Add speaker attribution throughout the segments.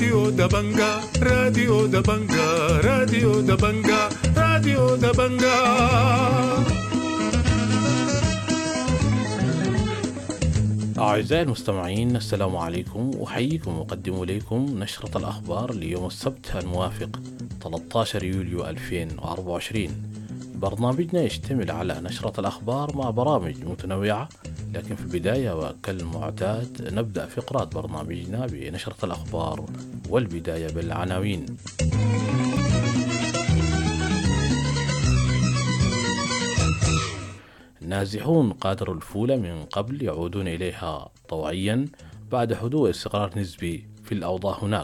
Speaker 1: راديو دبنجا راديو دبنجا راديو دبنجا راديو دبنجا. أعزائي المستمعين، السلام عليكم، أحييكم وأقدم إليكم نشرة الأخبار ليوم السبت الموافق 13 يوليو 2024. برنامجنا يشتمل على نشرة الأخبار مع برامج متنوعة، لكن في البداية وكالمعتاد نبدأ فقرات برنامجنا بنشرة الأخبار والبداية بالعناوين. نازحون قادروا الفولة من قبل يعودون إليها طوعيا بعد حدوث استقرار نسبي في الأوضاع هناك.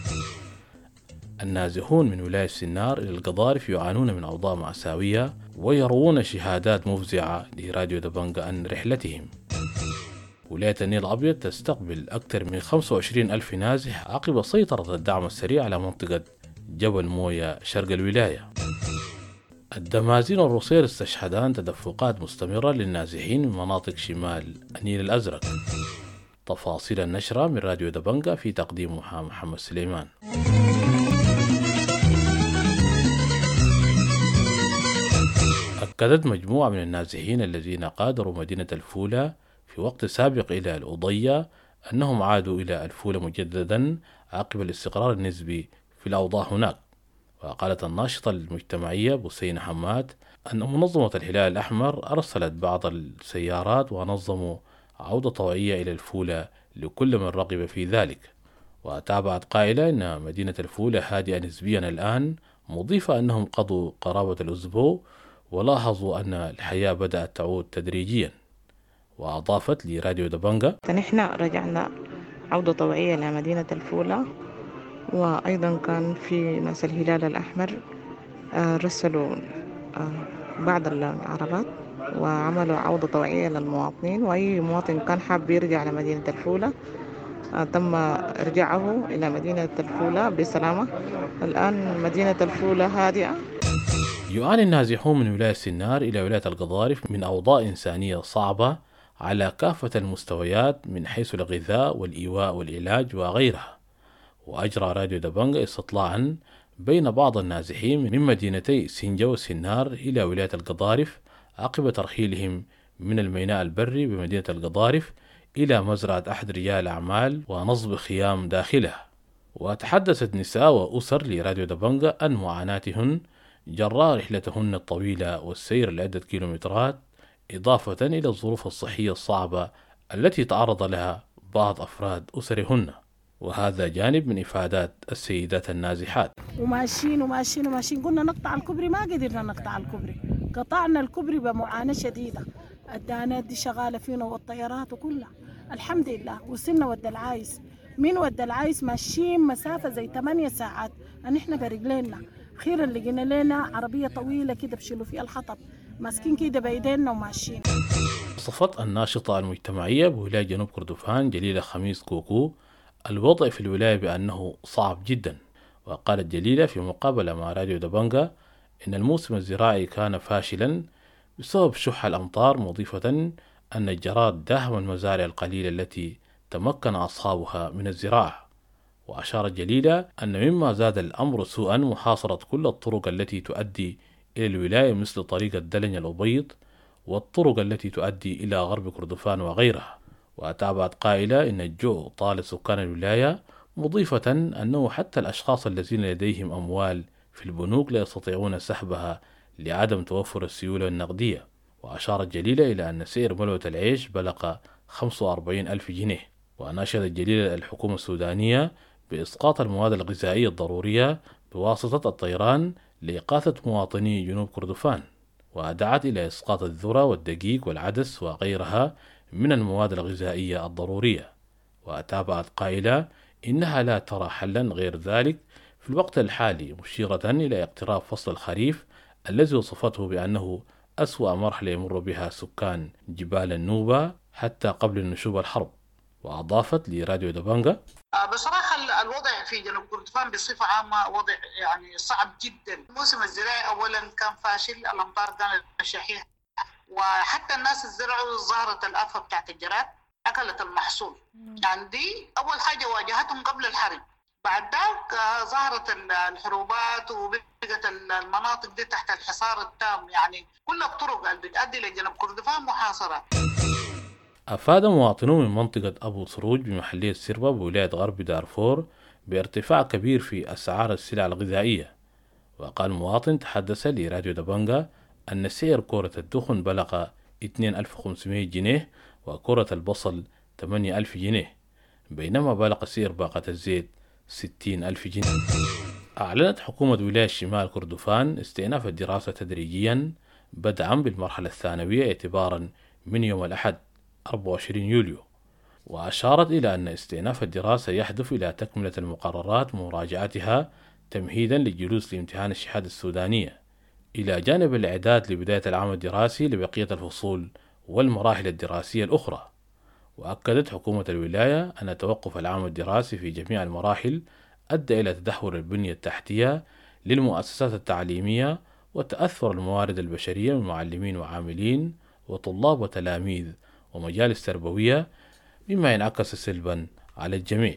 Speaker 1: النازحون من ولاية سنار إلى القضارف يعانون من أوضاع مأساوية ويروون شهادات مفزعة لراديو دبنجا عن رحلتهم. ولاية النيل الأبيض تستقبل أكثر من 25 ألف نازح عقب سيطرة الدعم السريع على منطقة جبل مويا شرق الولاية. الدمازين والروسير استشهدان تدفقات مستمرة للنازحين من مناطق شمال النيل الأزرق. تفاصيل النشرة من راديو دبنجا في تقديمها محمد سليمان. أكدت مجموعة من النازحين الذين غادروا مدينة الفولة في وقت سابق إلى الأضية أنهم عادوا إلى الفولة مجددا عقب الاستقرار النسبي في الأوضاع هناك. وقالت الناشطة المجتمعية بوسينة حماد أن منظمة الهلال الأحمر أرسلت بعض السيارات ونظموا عودة طوعية إلى الفولة لكل من رغب في ذلك. وتابعت قائلة أن مدينة الفولة هادئة نسبيا الآن، مضيفة أنهم قضوا قرابة الأسبوع ولاحظوا أن الحياة بدأت تعود تدريجيا. وأضافت لراديو دبنجا:
Speaker 2: نحن رجعنا عودة طوعية لمدينة الفولة، وأيضا كان في ناس الهلال الأحمر رسلوا بعض العربات وعملوا عودة طوعية للمواطنين، وأي مواطن كان حاب يرجع لمدينة الفولة تم إرجاعه إلى مدينة الفولة بسلامة. الآن مدينة الفولة هادئة.
Speaker 1: يعاني النازحون من ولاية سنار إلى ولاية القضارف من أوضاع إنسانية صعبة على كافة المستويات من حيث الغذاء والإيواء والعلاج وغيرها. وأجرى راديو دبنجا استطلاعا بين بعض النازحين من مدينتي سنجا وسنار إلى ولاية القضارف عقب ترحيلهم من الميناء البري بمدينة القضارف إلى مزرعة أحد رجال الأعمال ونصب خيام داخلها. وتحدثت نساء وأسر لراديو دبنجا عن معاناتهن جراء رحلتهن الطويلة والسير لعدة كيلومترات، إضافة إلى الظروف الصحية الصعبة التي تعرض لها بعض أفراد أسرهن. وهذا جانب من إفادات السيدات النازحات.
Speaker 3: وماشيين قلنا نقطع الكوبري، ما قدرنا نقطع الكوبري، قطعنا الكوبري بمعاناة شديدة. الدانات دي شغالة فينا والطيارات وكلها الحمد لله. وصلنا ود العايس، من ود العايس ماشيين مسافة زي 8 ساعات نحن برجلينا. أخيرا لقينا لنا عربية طويلة كده بشيلوا فيها الحطب، ماسكين كده بأيدينا وماشيين.
Speaker 1: وصفت الناشطة المجتمعية بولاية جنوب كردفان جليلة خميس كوكو الوضع في الولاية بأنه صعب جدا. وقالت جليلة في مقابلة مع راديو دبنجا إن الموسم الزراعي كان فاشلا بسبب شح الأمطار، مضيفة أن الجراد داهم المزارع القليلة التي تمكن أصحابها من الزراعة. وأشارت جليلة أن مما زاد الأمر سوءا محاصرة كل الطرق التي تؤدي إلى الولاية مثل طريق الدلن الأبيض والطرق التي تؤدي إلى غرب كردفان وغيرها. وتابعت قائلة إن الجوع طال سكان الولاية، مضيفة أنه حتى الأشخاص الذين لديهم أموال في البنوك لا يستطيعون سحبها لعدم توفر السيولة النقدية. وأشارت جليلة إلى أن سعر ملوة العيش بلغ 45 ألف جنيه. وناشدت جليلة الحكومة السودانية بإسقاط المواد الغذائية الضرورية بواسطة الطيران لإغاثة مواطني جنوب كردفان. ودعت إلى إسقاط الذرة والدقيق والعدس وغيرها من المواد الغذائية الضرورية. وتابعت قائلة إنها لا ترى حلا غير ذلك في الوقت الحالي، مشيرة إلى اقتراب فصل الخريف الذي وصفته بأنه أسوأ مرحلة يمر بها سكان جبال النوبة حتى قبل نشوب الحرب. وأضافت لراديو دبنجا:
Speaker 4: بصراحة الوضع في جنوب كردفان بصفة عامة وضع يعني صعب جدا. الموسم الزراعي أولا كان فاشل، الأمطار كانت شحيحة، وحتى الناس الزرعوا ظهرت الآفة بتاعت الجراد أكلت المحصول. يعني دي أول حاجة واجهتهم قبل الحرب، بعد ذاك ظهرت الحروبات وبقت المناطق دي تحت الحصار التام، يعني كل الطرق اللي بتؤدي لجنوب كردفان محاصرة.
Speaker 1: أفاد مواطنون من منطقة أبو سروج بمحلية سربة بولاية غرب دارفور بارتفاع كبير في أسعار السلع الغذائية. وقال مواطن تحدث لراديو دبنجا أن سعر كرة الدخن بلغ 2500 جنيه وكرة البصل 8000 جنيه، بينما بلغ سعر باقة الزيت 60,000 جنيه. أعلنت حكومة ولاية شمال كردفان استئناف الدراسة تدريجيا بدءا بالمرحلة الثانوية اعتبارا من يوم الأحد 24 يوليو، وأشارت إلى أن استئناف الدراسة يهدف إلى تكملة المقررات ومراجعتها تمهيدا للجلوس لامتحان الشهادة السودانية، إلى جانب الإعداد لبداية العام الدراسي لبقية الفصول والمراحل الدراسية الأخرى. وأكدت حكومة الولاية أن توقف العام الدراسي في جميع المراحل أدى إلى تدهور البنية التحتية للمؤسسات التعليمية وتأثر الموارد البشرية من معلمين وعاملين وطلاب وتلاميذ ومجالس تربوية، مما ينعكس سلبا على الجميع.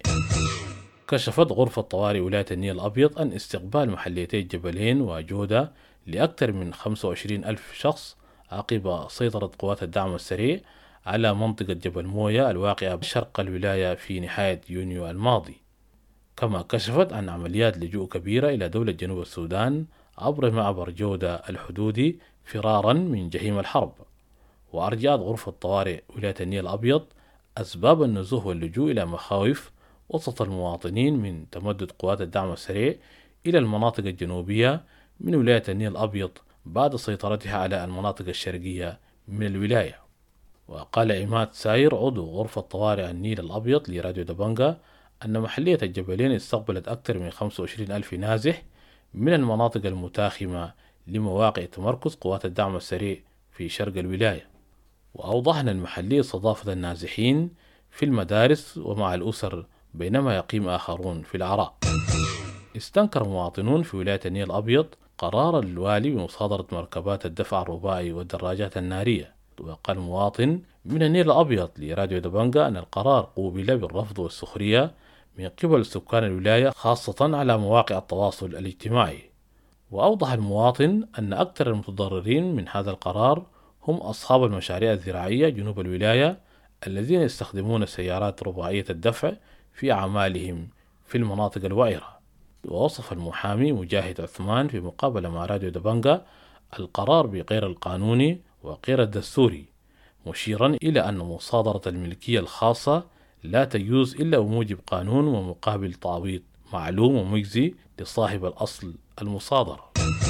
Speaker 1: كشفت غرفة طوارئ ولاية النيل الأبيض أن استقبال محليتي الجبلين وجودة لأكثر من 25,000 شخص عقب سيطرة قوات الدعم السريع على منطقة جبل موية الواقعة شرق الولاية في نهاية يونيو الماضي. كما كشفت عن عمليات لجوء كبيرة إلى دولة جنوب السودان عبر معبر جودة الحدودي فرارا من جحيم الحرب. وأرجعت غرفة طوارئ ولاية النيل الأبيض أسباب النزوح واللجوء إلى مخاوف وسط المواطنين من تمدد قوات الدعم السريع إلى المناطق الجنوبية من ولاية النيل الأبيض بعد سيطرتها على المناطق الشرقية من الولاية. وقال عماد ساير عضو غرفة طوارئ النيل الأبيض لراديو دبنجا أن محلية الجبلين استقبلت أكثر من 25,000 نازح من المناطق المتاخمة لمواقع تمركز قوات الدعم السريع في شرق الولاية. وأوضح أن المحلية استضافت النازحين في المدارس ومع الأسر بينما يقيم آخرون في العراء. استنكر مواطنون في ولاية النيل الأبيض قرار الوالي بمصادرة مركبات الدفع الرباعي والدراجات النارية. وقال مواطن من النيل الأبيض لراديو دبنجا أن القرار قوبل بالرفض والسخرية من قبل سكان الولاية خاصة على مواقع التواصل الاجتماعي. وأوضح المواطن أن أكثر المتضررين من هذا القرار هم أصحاب المشاريع الزراعية جنوب الولاية الذين يستخدمون السيارات رباعية الدفع في أعمالهم في المناطق الوعرة. ووصف المحامي مجاهد عثمان في مقابلة مع راديو دبنجا القرار بغير القانوني وغير الدستوري، مشيرا إلى أن مصادرة الملكية الخاصة لا تجوز إلا بموجب قانون ومقابل تعويض معلوم ومجزي لصاحب الأصل المصادر.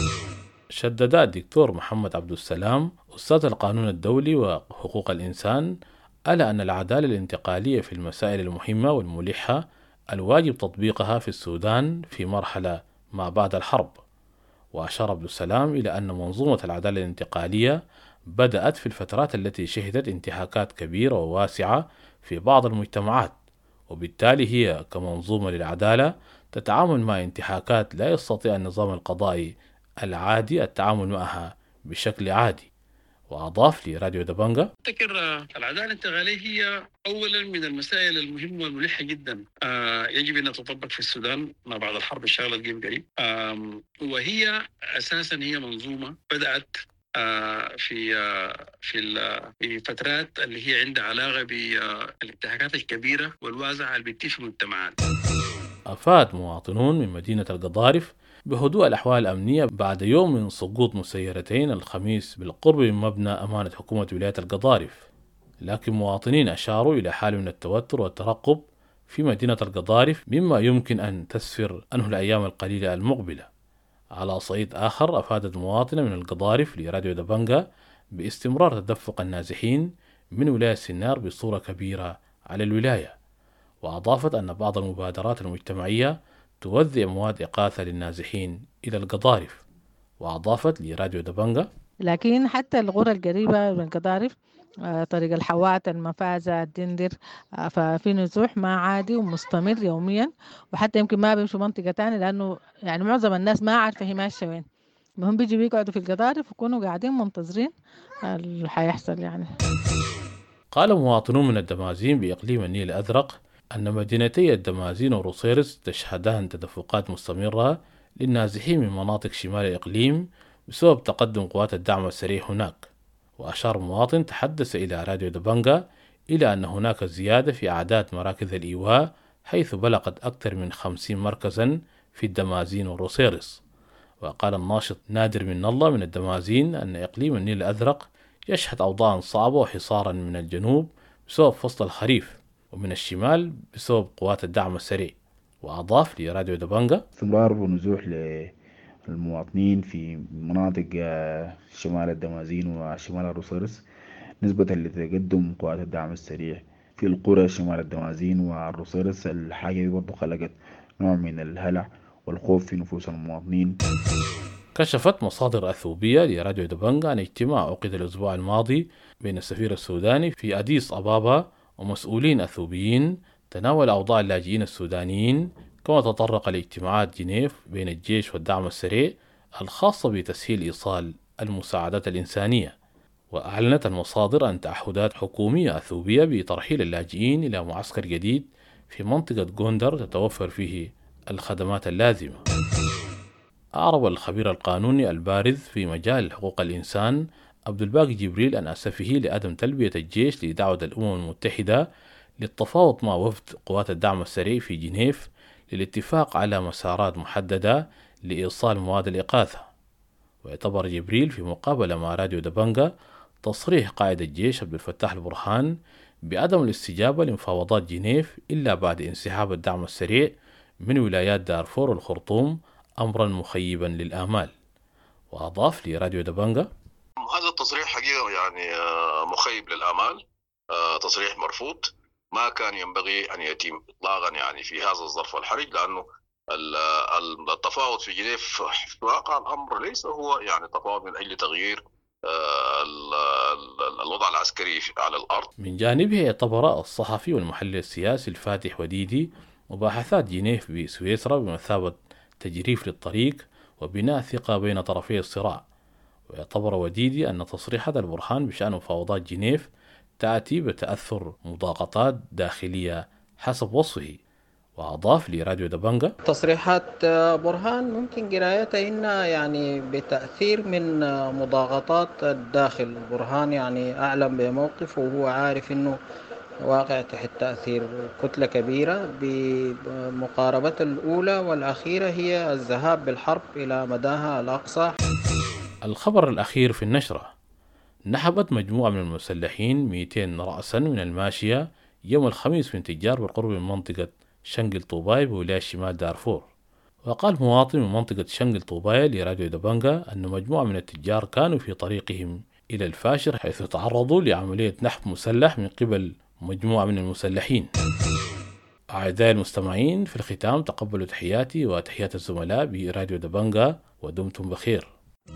Speaker 1: شدد الدكتور محمد عبد السلام أستاذ القانون الدولي وحقوق الإنسان على أن العدالة الانتقالية في المسائل المهمة والملحة الواجب تطبيقها في السودان في مرحلة ما بعد الحرب. وأشار عبد السلام إلى أن منظومة العدالة الانتقالية بدأت في الفترات التي شهدت انتهاكات كبيرة وواسعة في بعض المجتمعات، وبالتالي هي كمنظومة للعدالة تتعامل مع انتهاكات لا يستطيع النظام القضائي العادي التعامل معها بشكل عادي. وأضاف لراديو دبنجا
Speaker 5: أفتكر العدالة الانتقالية هي أولا من المسائل المهمة والملحة جدا يجب أن تطبق في السودان ما بعد الحرب الشغلة تقيم قريب، وهي أساسا هي منظومة بدأت في فترات اللي هي عندها علاقة بالانتهاكات الكبيرة والواسعة اللي بتتم في المجتمعات.
Speaker 1: أفاد مواطنون من مدينة القضارف بهدوء الأحوال الأمنية بعد يوم من سقوط مسيرتين الخميس بالقرب من مبنى أمانة حكومة ولاية القضارف، لكن مواطنين أشاروا إلى حال من التوتر والترقب في مدينة القضارف مما يمكن أن تسفر عنه الأيام القليلة المقبلة. على صعيد آخر أفادت مواطنة من القضارف لراديو دبنجا باستمرار تدفق النازحين من ولاية سنار بصورة كبيرة على الولاية. وأضافت أن بعض المبادرات المجتمعية توزع مواد إغاثة للنازحين إلى القضارف. وأضافت لراديو دبنجا
Speaker 6: لكن حتى القرى القريبة من القضارف طريق الحوات المفازة الدندر ففي نزوح ما عادي ومستمر يوميا، وحتى يمكن ما بيمشوا منطقة تانية لأنه يعني معظم الناس ما عارفة هي ماشية وين، هم بيجوا بيقعدوا في القضارف ويكونوا قاعدين منتظرين اللي حيحصل يعني.
Speaker 1: قال مواطنون من الدمازين بإقليم النيل الأزرق أن مدينتي الدمازين وروسيرس تشهدان تدفقات مستمرة للنازحين من مناطق شمال الإقليم بسبب تقدم قوات الدعم السريع هناك. وأشار مواطن تحدث إلى راديو دبنجا إلى أن هناك زيادة في أعداد مراكز الإيواء، حيث بلغت أكثر من 50 مركزا في الدمازين وروسيرس. وقال الناشط نادر من الله من الدمازين أن إقليم النيل الأزرق يشهد أوضاعا صعبة وحصارا من الجنوب بسبب فصل الخريف، ومن الشمال بسبب قوات الدعم السريع. وأضاف لراديو دبنجا:
Speaker 7: استمرار ونزوح للمواطنين في مناطق شمال الدمازين وشمال الروسيرس نسبة لتقدم قوات الدعم السريع في القرى شمال الدمازين والروسيرس. الحاجة دي برضو خلقت نوع من الهلع والخوف في نفوس المواطنين.
Speaker 1: كشفت مصادر أثيوبية لراديو دبنجا عن اجتماع عقد الأسبوع الماضي بين السفير السوداني في أديس أبابا ومسؤولين أثيوبيين تناول أوضاع اللاجئين السودانيين، كما تطرق لاجتماعات جنيف بين الجيش والدعم السريع الخاصة بتسهيل إيصال المساعدات الإنسانية. وأعلنت المصادر عن تعهدات حكومية أثيوبية بترحيل اللاجئين إلى معسكر جديد في منطقة غوندر تتوفر فيه الخدمات اللازمة. أعرب الخبير القانوني البارز في مجال حقوق الإنسان عبد الباقي جبريل عن أسفه لعدم تلبية الجيش لدعوة الأمم المتحدة للتفاوض مع وفد قوات الدعم السريع في جنيف للاتفاق على مسارات محددة لإيصال مواد الإغاثة. واعتبر جبريل في مقابلة مع راديو دبنجا تصريح قائد الجيش عبد الفتاح البرهان بعدم الاستجابة لمفاوضات جنيف إلا بعد انسحاب الدعم السريع من ولايات دارفور والخرطوم أمرا مخيبا للآمال. وأضاف لراديو دبنجا:
Speaker 8: هذا التصريح حقيقة يعني مخيب للآمال، تصريح مرفوض، ما كان ينبغي أن يتم إطلاقا يعني في هذا الظرف الحرج، لأنه التفاوض في جنيف في واقع الأمر ليس هو يعني تفاوض من أجل تغيير الوضع العسكري على الأرض.
Speaker 1: من جانبه اعتبر الصحفي والمحلل السياسي الفاتح وديدي مباحثات جنيف بسويسرا بمثابة تجريف للطريق وبناء ثقة بين طرفي الصراع. ويعتبر وديدي أن تصريحات البرهان بشأن مفاوضات جنيف تأتي بتأثر مضاغطات داخلية حسب وصفه. وأضاف لراديو دبنجا:
Speaker 9: تصريحات برهان ممكن قراءتها إنها يعني بتأثير من مضاغطات الداخل. برهان يعني أعلم بموقفه وهو عارف إنه واقع تحت تأثير كتلة كبيرة. بمقاربة الأولى والأخيرة هي الذهاب بالحرب إلى مداها الأقصى.
Speaker 1: الخبر الأخير في النشرة: نحبت مجموعة من المسلحين 200 رأسا من الماشية يوم الخميس من تجار بالقرب من منطقة شنقل طوباي بولاية شمال دارفور. وقال مواطن من منطقة شنقل طوباي لراديو دبنجا أن مجموعة من التجار كانوا في طريقهم إلى الفاشر، حيث تعرضوا لعملية نحب مسلح من قبل مجموعة من المسلحين. أعزائي المستمعين، في الختام تقبلوا تحياتي وتحيات الزملاء براديو دبنجا ودمتم بخير.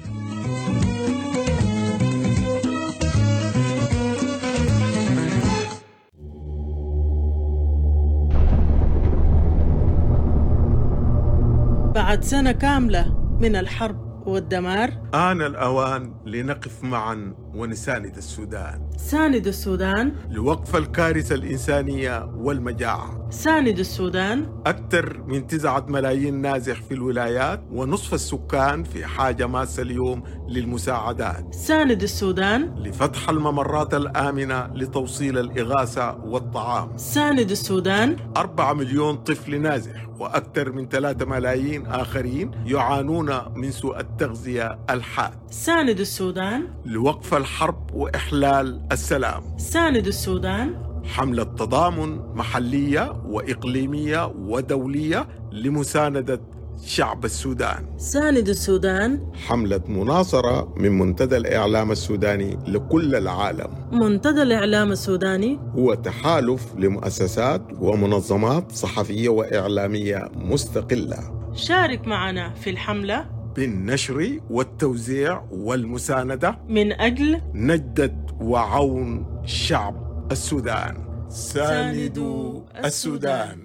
Speaker 10: بعد سنة كاملة من الحرب والدمار
Speaker 11: آن الأوان لنقف معا ونساند السودان.
Speaker 10: ساند السودان
Speaker 11: لوقف الكارثة الإنسانية والمجاعة.
Speaker 10: ساند السودان.
Speaker 11: أكثر من 9 ملايين نازح في الولايات ونصف السكان في حاجة ماسة اليوم للمساعدات.
Speaker 10: ساند السودان.
Speaker 11: لفتح الممرات الآمنة لتوصيل الإغاثة والطعام.
Speaker 10: ساند السودان.
Speaker 11: 4 مليون طفل نازح وأكثر من 3 ملايين آخرين يعانون من سوء التغذية الحاد.
Speaker 10: ساند السودان.
Speaker 11: لوقف الحرب وإحلال السلام.
Speaker 10: ساند السودان.
Speaker 11: حملة تضامن محلية وإقليمية ودولية لمساندة شعب السودان.
Speaker 10: ساند السودان.
Speaker 11: حملة مناصرة من منتدى الإعلام السوداني لكل العالم.
Speaker 10: منتدى الإعلام السوداني
Speaker 11: هو تحالف لمؤسسات ومنظمات صحفية وإعلامية مستقلة.
Speaker 10: شارك معنا في الحملة
Speaker 11: بالنشر والتوزيع والمساندة
Speaker 10: من أجل
Speaker 11: نجدة وعون شعب السودان. ساندوا السودان.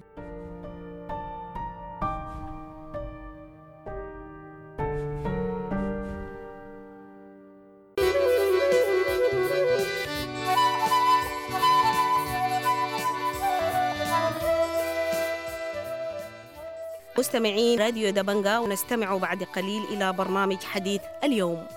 Speaker 12: مستمعين راديو دبنجا، ونستمع بعد قليل إلى برنامج حديث اليوم.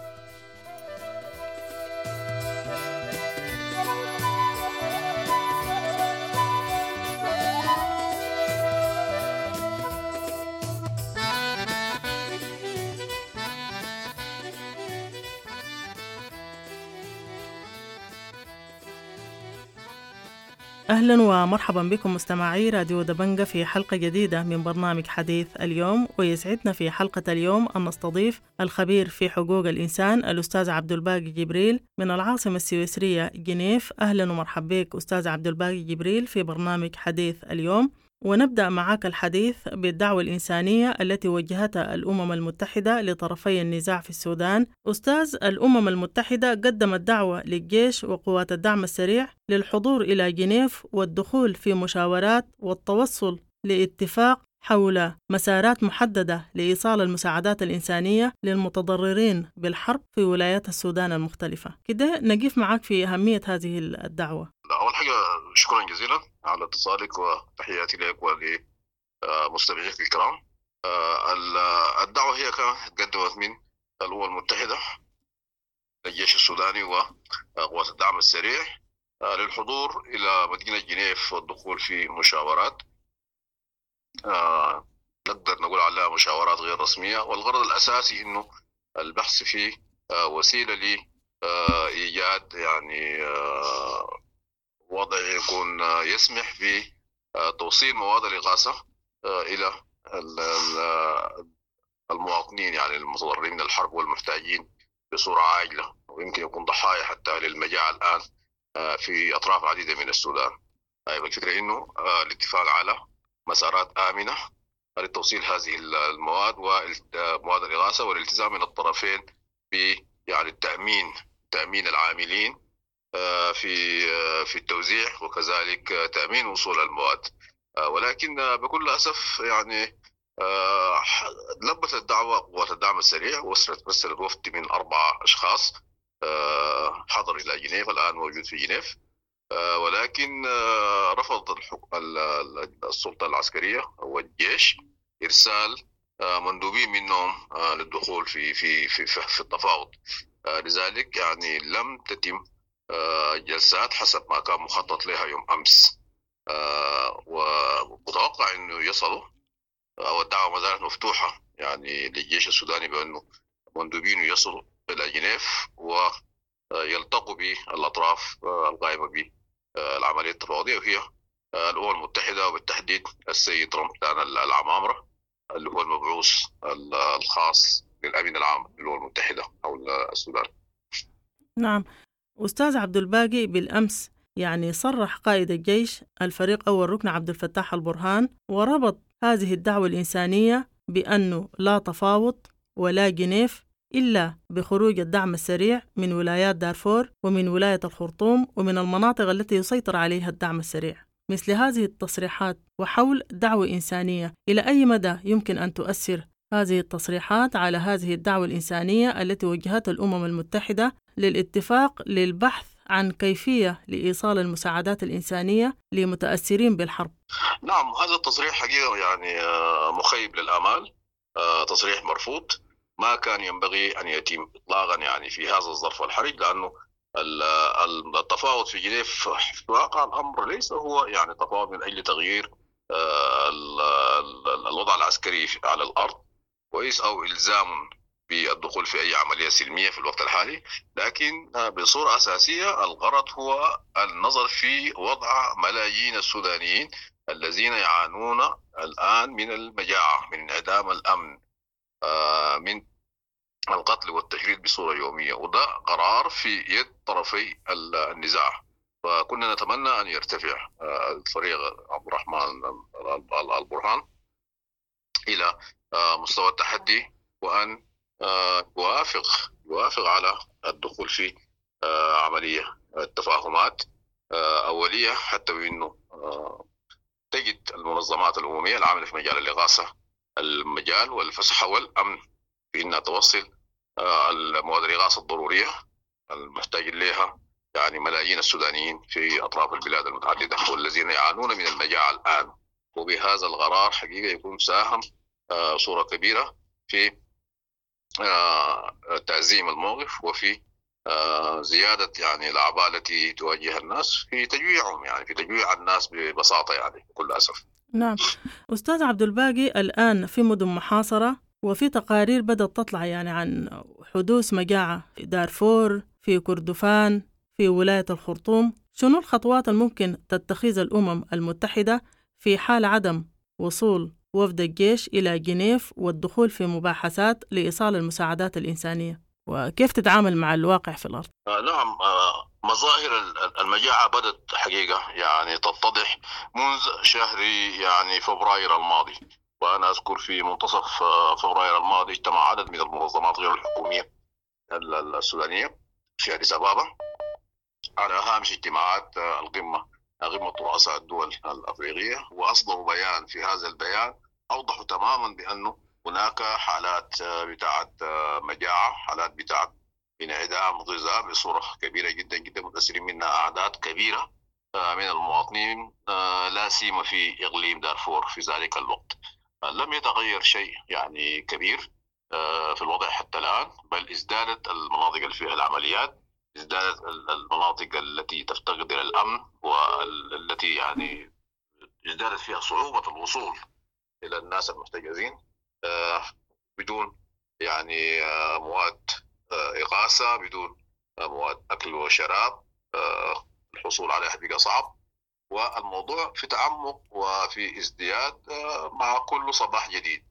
Speaker 10: أهلا ومرحبا بكم مستمعي راديو دبنجة في حلقة جديدة من برنامج حديث اليوم. ويسعدنا في حلقة اليوم أن نستضيف الخبير في حقوق الإنسان الأستاذ عبد الباقي جبريل من العاصمة السويسرية جنيف. أهلا ومرحبا بك أستاذ عبد الباقي جبريل في برنامج حديث اليوم. ونبدأ معك الحديث بالدعوة الإنسانية التي وجهتها الأمم المتحدة لطرفي النزاع في السودان. أستاذ، الأمم المتحدة قدمت دعوة للجيش وقوات الدعم السريع للحضور إلى جنيف والدخول في مشاورات والتوصل لاتفاق حول مسارات محددة لإيصال المساعدات الإنسانية للمتضررين بالحرب في ولايات السودان المختلفة. كده نقف معك في أهمية هذه الدعوة.
Speaker 8: أول حاجة شكرا جزيلا على اتصالك وتحياتي لك ولمستمعيك الكرام. الدعوة هي كانت قدمت من الأمم المتحدة للجيش السوداني وقوات الدعم السريع للحضور إلى مدينة جنيف والدخول في مشاورات نقدر نقول عليها مشاورات غير رسمية، والغرض الأساسي إنه البحث في وسيلة لإيجاد يعني وضع يكون يسمح بتوصيل مواد الإغاثة إلى المواطنين، يعني المتضررين من الحرب والمحتاجين بصورة عاجلة، ويمكن يكون ضحايا حتى للمجاعة الآن في أطراف عديدة من السودان. الفكرة إنه الاتفاق على مسارات آمنة لتوصيل هذه المواد ومواد الإغاثة، والالتزام من الطرفين ب يعني تأمين العاملين في التوزيع، وكذلك تأمين وصول المواد. ولكن بكل أسف يعني لبت الدعوة قوات الدعم السريع وارسلت وفد من 4 أشخاص حضر إلى جنيف، الآن موجود في جنيف، ولكن رفض السلطة العسكرية والجيش إرسال مندوبين منهم للدخول في التفاوض. لذلك يعني لم تتم جلسات حسب ما كان مخطط لها يوم أمس، ومتوقع أنه يصلوا، والدعوة ما زالت مفتوحة يعني للجيش السوداني بأنه مندوبين يصلوا إلى جنيف ويلتقوا بالأطراف القائمة بالعملية التفاوضية، وهي الأمم المتحدة وبالتحديد السيد رمضان العمامرة اللي هو المبعوث الخاص للأمين العام للأمم المتحدة حول السودان.
Speaker 10: نعم أستاذ عبد الباقي، بالأمس يعني صرح قائد الجيش الفريق أول ركن عبد الفتاح البرهان وربط هذه الدعوة الإنسانية بأنه لا تفاوض ولا جنيف إلا بخروج الدعم السريع من ولايات دارفور ومن ولاية الخرطوم ومن المناطق التي يسيطر عليها الدعم السريع. مثل هذه التصريحات وحول دعوة إنسانية، إلى أي مدى يمكن أن تؤثر هذه التصريحات على هذه الدعوة الإنسانية التي وجهتها الأمم المتحدة للاتفاق للبحث عن كيفية لإيصال المساعدات الإنسانية لمتأثرين بالحرب؟
Speaker 8: نعم، هذا التصريح حقيقة يعني مخيب للآمال، تصريح مرفوض، ما كان ينبغي أن يتم إطلاقا يعني في هذا الظرف الحرج، لأنه التفاوض في جنيف في واقع الأمر ليس هو يعني تفاوض من أجل تغيير الوضع العسكري على الأرض كويس أو إلزام بالدخول في أي عملية سلمية في الوقت الحالي، لكن بصورة أساسية الغرض هو النظر في وضع ملايين السودانيين الذين يعانون الآن من المجاعة، من انعدام الأمن، من القتل والتشريد بصورة يومية، وده قرار في يد طرفي النزاع. فكنا نتمنى أن يرتفع الفريق عبد الرحمن البرهان إلى مستوى التحدي، وأن يوافق على الدخول في عملية تفاهمات أولية، حتى بأنه تجد المنظمات الأممية العاملة في مجال الإغاثة المجال والفسحة والأمن في أنها توصل المواد الإغاثة الضرورية المحتاج إليها يعني ملايين السودانيين في أطراف البلاد المتعددة والذين يعانون من المجاعة الآن. وبهذا القرار حقيقة يكون ساهم صورة كبيرة في تعزيم الموقف وفي زيادة يعني الأعباء التي تواجه الناس في تجويعهم، يعني في تجويع الناس ببساطة يعني بكل أسف.
Speaker 10: نعم أستاذ عبد الباقي، الآن في مدن محاصرة وفي تقارير بدأت تطلع يعني عن حدوث مجاعة في دارفور، في كردفان، في ولاية الخرطوم. شنو الخطوات الممكن تتخذها الأمم المتحدة في حال عدم وصول وفد الجيش إلى جنيف والدخول في مباحثات لإيصال المساعدات الإنسانية؟ وكيف تتعامل مع الواقع في الأرض؟
Speaker 8: نعم، مظاهر المجاعة بدأت حقيقة يعني تتضح منذ شهر يعني فبراير الماضي. وأنا أذكر في منتصف فبراير الماضي اجتمع عدد من المنظمات غير الحكومية السودانية في أديس أبابا على هامش اجتماعات قمة رؤساء الدول الأفريقية، وأصدروا بيان. في هذا البيان أوضحوا تماما بأنه هناك حالات بتاعت مجاعة، حالات بتاعت انعدام غذاء بصورة كبيرة جدا جدا، متأثرين منها أعداد كبيرة من المواطنين، لا سيما في إقليم دارفور في ذلك الوقت. لم يتغير شيء يعني كبير في الوضع حتى الآن، بل ازدادت المناطق اللي فيها العمليات، ازدادت المناطق التي تفتقد إلى الأمن والتي يعني ازدادت فيها صعوبة الوصول إلى الناس المحتجزين بدون يعني مواد إغاثة، بدون مواد أكل وشراب، الحصول عليها حقيقة صعب. والموضوع في تعمق وفي ازدياد مع كل صباح جديد،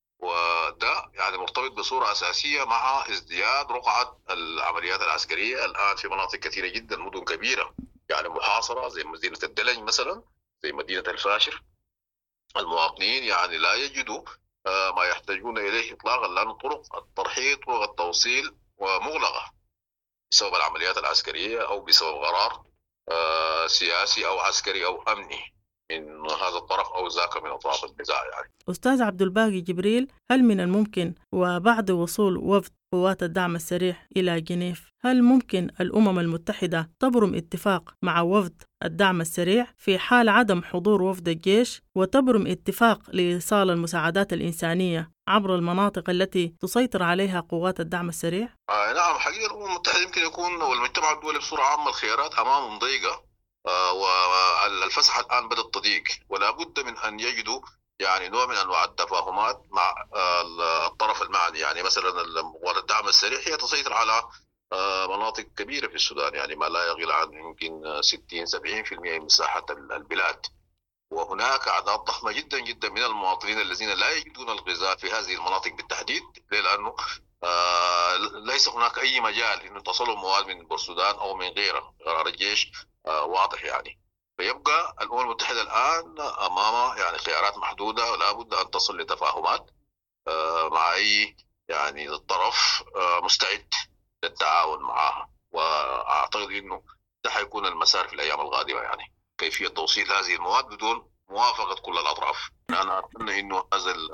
Speaker 8: وده يعني مرتبط بصورة أساسية مع ازدياد رقعة العمليات العسكرية الآن في مناطق كثيرة جدا، مدن كبيرة يعني محاصرة زي مدينة الدلج مثلا، زي مدينة الفاشر. المواطنين يعني لا يجدوا ما يحتاجون إليه إطلاقا، لأن طرق الترحيل طرق التوصيل ومغلقة بسبب العمليات العسكرية أو بسبب قرار سياسي أو عسكري أو أمني من هذا الطرف أو ذاك من أطراف النزاع. يعني
Speaker 10: أستاذ عبد الباقي جبريل، هل من الممكن وبعد وصول وفد قوات الدعم السريع إلى جنيف، هل ممكن الأمم المتحدة تبرم اتفاق مع وفد الدعم السريع في حال عدم حضور وفد الجيش، وتبرم اتفاق لإيصال المساعدات الإنسانية عبر المناطق التي تسيطر عليها قوات الدعم السريع؟
Speaker 8: نعم، حقيقة الأمم المتحدة يمكن يكون والمجتمع الدولي بصورة عامة الخيارات أمامهم ضيقة، والفسحة الآن بدأت تضيق، ولا بد من أن يجدوا يعني نوع من أنواع التفاهمات مع الطرف المعني. يعني مثلا قوات الدعم السريع هي تسيطر على مناطق كبيرة في السودان، يعني ما لا يقل عن يمكن 60-70% من مساحة البلاد، وهناك أعداد ضخمة جدا جدا من المواطنين الذين لا يجدون الغذاء في هذه المناطق بالتحديد، لأنه ليس هناك أي مجال أن تصلوا مواد من السودان أو من غيره. قرار الجيش واضح يعني. فيبقى الأمم المتحدة الآن أمام يعني خيارات محدودة، ولا بد أن تصل لتفاهمات مع أي يعني الطرف مستعد للتعاون معها. وأعتقد أنه ده حيكون المسار في الأيام القادمة، يعني كيفية توصيل هذه المواد بدون موافقة كل الأطراف. أنا أتمنى أنه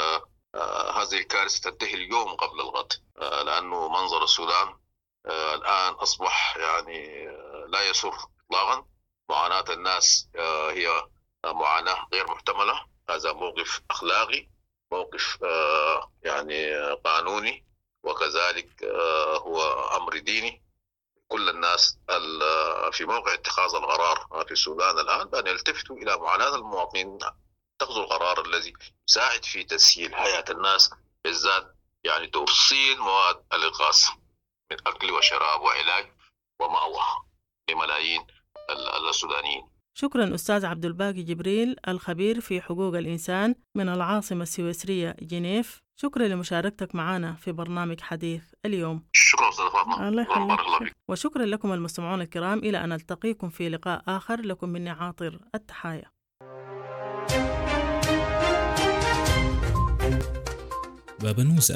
Speaker 8: هذه الكارثة تنتهي اليوم قبل الغد، لأنه منظر السودان الآن أصبح يعني لا يسر إطلاقا. معاناة الناس هي معاناة غير محتملة. هذا موقف أخلاقي، موقف يعني قانوني، وكذلك هو أمر ديني. كل الناس في موقع اتخاذ القرار في السودان الآن بأن يلتفتوا إلى معاناة المواطنين، اتخذوا القرار الذي يساعد في تسهيل حياة الناس، بالذات يعني توصيل مواد الإغاثة من أكل وشراب وعلاج ومأوى لملايين السودانيين.
Speaker 10: شكرا أستاذ عبد الباقي جبريل، الخبير في حقوق الإنسان من العاصمة السويسرية جنيف. شكرا لمشاركتك معنا في برنامج حديث اليوم.
Speaker 8: شكرا أستاذ فاطمة.
Speaker 10: الله يخليك. وشكرا لكم المستمعون الكرام، إلى أن نلتقيكم في لقاء آخر. لكم مني عاطر التحايا.
Speaker 13: بابا نوسة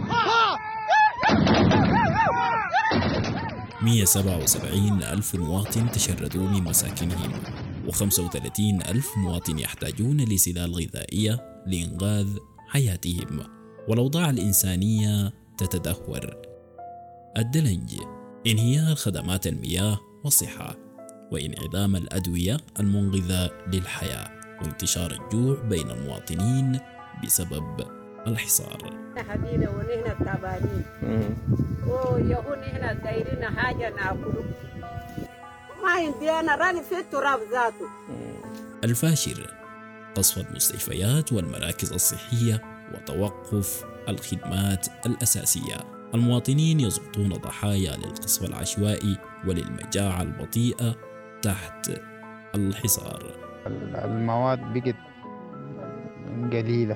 Speaker 13: 177,000 مواطن تشردوا من مساكنهم، و35,000 مواطن يحتاجون لسلال غذائية لإنقاذ حياتهم، والأوضاع الإنسانية تتدهور. الدلج، انهيار خدمات المياه والصحة، وانعدام الأدوية المنقذة للحياة، وانتشار الجوع بين المواطنين بسبب الحصار.
Speaker 14: حبيبي ونحن تعبانين ويهون نحن دايرين حاجة ناكله ما عندي أنا راني في التراب ذاته.
Speaker 13: الفاشر قصف المستشفيات والمراكز الصحية وتوقف الخدمات الأساسية. المواطنين يسقطون ضحايا للقصف العشوائي وللمجاعة البطيئة تحت الحصار.
Speaker 15: المواد بقت قليلة.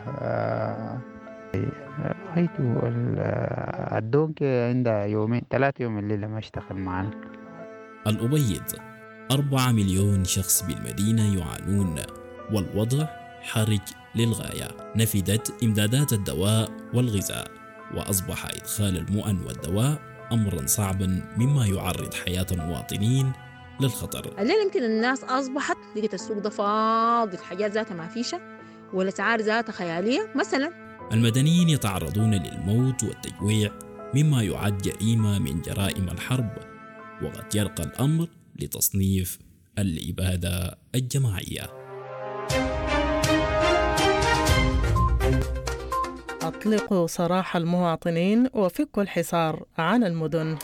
Speaker 15: رأيته الدونك عندها يومين 3 يوم الليلة ما اشتغل معنا.
Speaker 13: الأبيض 4 مليون شخص بالمدينة يعانون والوضع حرج للغاية. نفدت إمدادات الدواء والغذاء وأصبح إدخال المؤن والدواء أمرا صعبا مما يعرض حياة المواطنين للخطر.
Speaker 16: الليل يمكن الناس أصبحت لقيت السوق ده فاضي، الحاجات ذاتها ما فيشة والأسعار ذاتها خيالية. مثلا
Speaker 13: المدنيين يتعرضون للموت والتجويع مما يعد جريمة من جرائم الحرب، وقد يرقى الأمر لتصنيف الإبادة الجماعية.
Speaker 10: أطلقوا سراح المواطنين وفكوا الحصار عن المدن.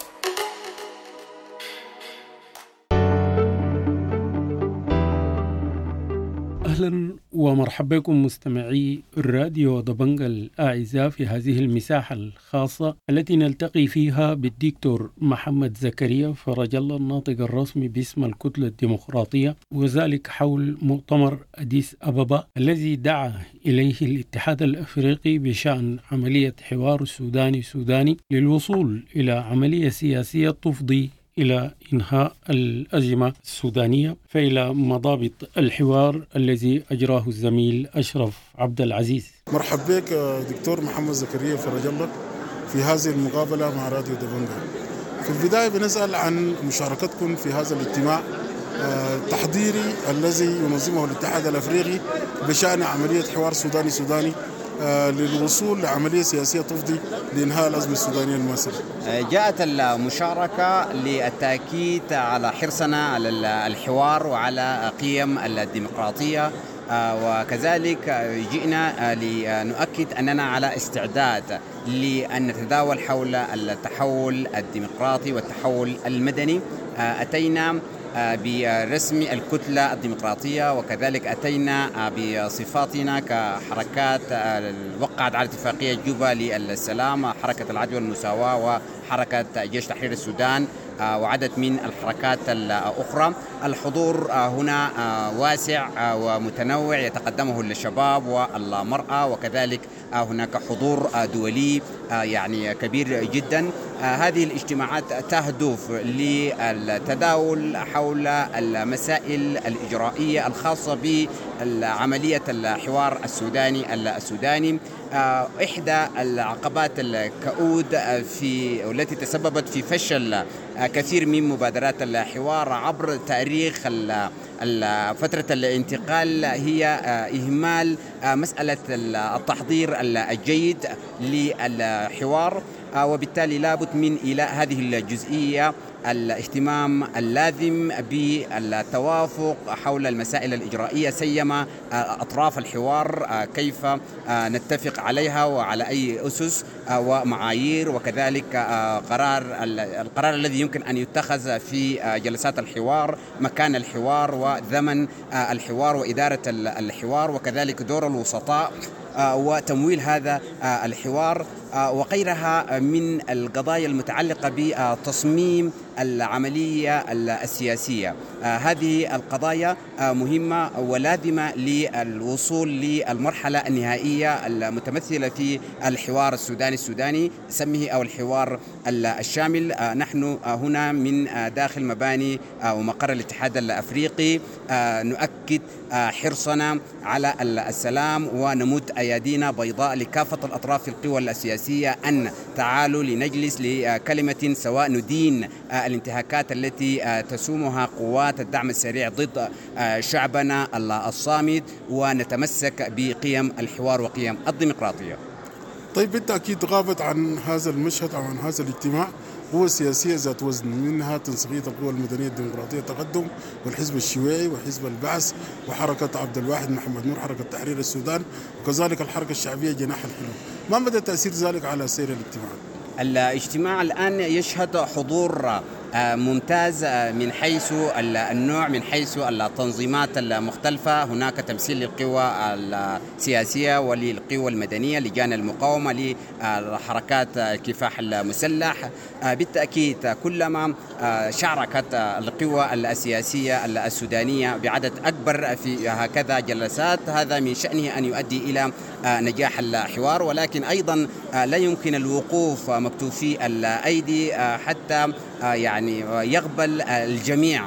Speaker 17: أهلا ومرحبا بكم مستمعي الراديو دبنجة الأعزاء في هذه المساحة الخاصة التي نلتقي فيها بالدكتور محمد زكريا فرج الله الناطق الرسمي باسم الكتلة الديمقراطية، وذلك حول مؤتمر أديس أبابا الذي دعا إليه الاتحاد الأفريقي بشأن عملية حوار سوداني للوصول إلى عملية سياسية تفضي إلى إنهاء الأزمة السودانية فإلى مضابط الحوار الذي أجراه الزميل أشرف عبد العزيز.
Speaker 18: مرحبا بك دكتور محمد زكريا فرج الله في هذه المقابلة مع راديو دبنجة. في البداية بنسأل عن مشاركتكم في هذا الاجتماع التحضيري الذي ينظمه الاتحاد الأفريقي بشأن عملية حوار سوداني للوصول لعملية سياسية تفضي لإنهاء الأزمة السودانية الماسرة.
Speaker 19: جاءت المشاركة للتأكيد على حرصنا على الحوار وعلى قيم الديمقراطية، وكذلك جئنا لنؤكد أننا على استعداد لأن نتداول حول التحول الديمقراطي والتحول المدني. أتينا برسم الكتلة الديمقراطية، وكذلك أتينا بصفاتنا كحركات وقعت على اتفاقية جوبا للسلام، حركة العدل والمساواة وحركة جيش تحرير السودان وعدد من الحركات الأخرى. الحضور هنا واسع ومتنوع يتقدمه الشباب والمرأة، وكذلك هناك حضور دولي يعني كبير جدا. هذه الاجتماعات تهدف للتداول حول المسائل الإجرائية الخاصة بعملية الحوار السوداني. إحدى العقبات الكؤود والتي تسببت في فشل كثير من مبادرات الحوار عبر تاريخ فترة الانتقال هي إهمال مسألة التحضير الجيد للحوار، وبالتالي لابد من إيلاء هذه الجزئية الاهتمام اللازم بالتوافق حول المسائل الإجرائية، سيما أطراف الحوار كيف نتفق عليها وعلى أي أسس ومعايير، وكذلك القرار الذي يمكن أن يتخذ في جلسات الحوار، مكان الحوار وزمن الحوار وإدارة الحوار، وكذلك دور الوسطاء وتمويل هذا الحوار وغيرها من القضايا المتعلقة بتصميم العملية السياسية. هذه القضايا مهمة ولازمة للوصول للمرحلة النهائية المتمثلة في الحوار السوداني سميه أو الحوار الشامل. نحن هنا من داخل مباني ومقر الاتحاد الأفريقي نؤكد حرصنا على السلام ونمد أيادينا بيضاء لكافة الأطراف في القوى السياسية أن تعالوا لنجلس لكلمة سواء ندين الانتهاكات التي تسومها قوات الدعم السريع ضد شعبنا الصامد ونتمسك بقيم الحوار وقيم الديمقراطية.
Speaker 18: طيب بالتأكيد غابت عن هذا المشهد أو عن هذا الاجتماع قوة سياسية ذات وزن، منها تنسيقية القوى المدنية الديمقراطية التقدم والحزب الشيوعي وحزب البعث وحركة عبد الواحد محمد نور حركة تحرير السودان وكذلك الحركة الشعبية جناح الحلول. ما مدى تأثير ذلك على سير الاجتماع؟
Speaker 19: الاجتماع الآن يشهد حضور ممتاز من حيث النوع، من حيث التنظيمات المختلفة. هناك تمثيل للقوى السياسية وللقوى المدنية، لجان المقاومة، لحركات الكفاح المسلح. بالتأكيد كلما شاركت القوى السياسية السودانية بعدد أكبر في هكذا جلسات، هذا من شأنه أن يؤدي إلى نجاح الحوار. ولكن أيضا لا يمكن الوقوف مكتوفي الأيدي حتى يعني يقبل الجميع.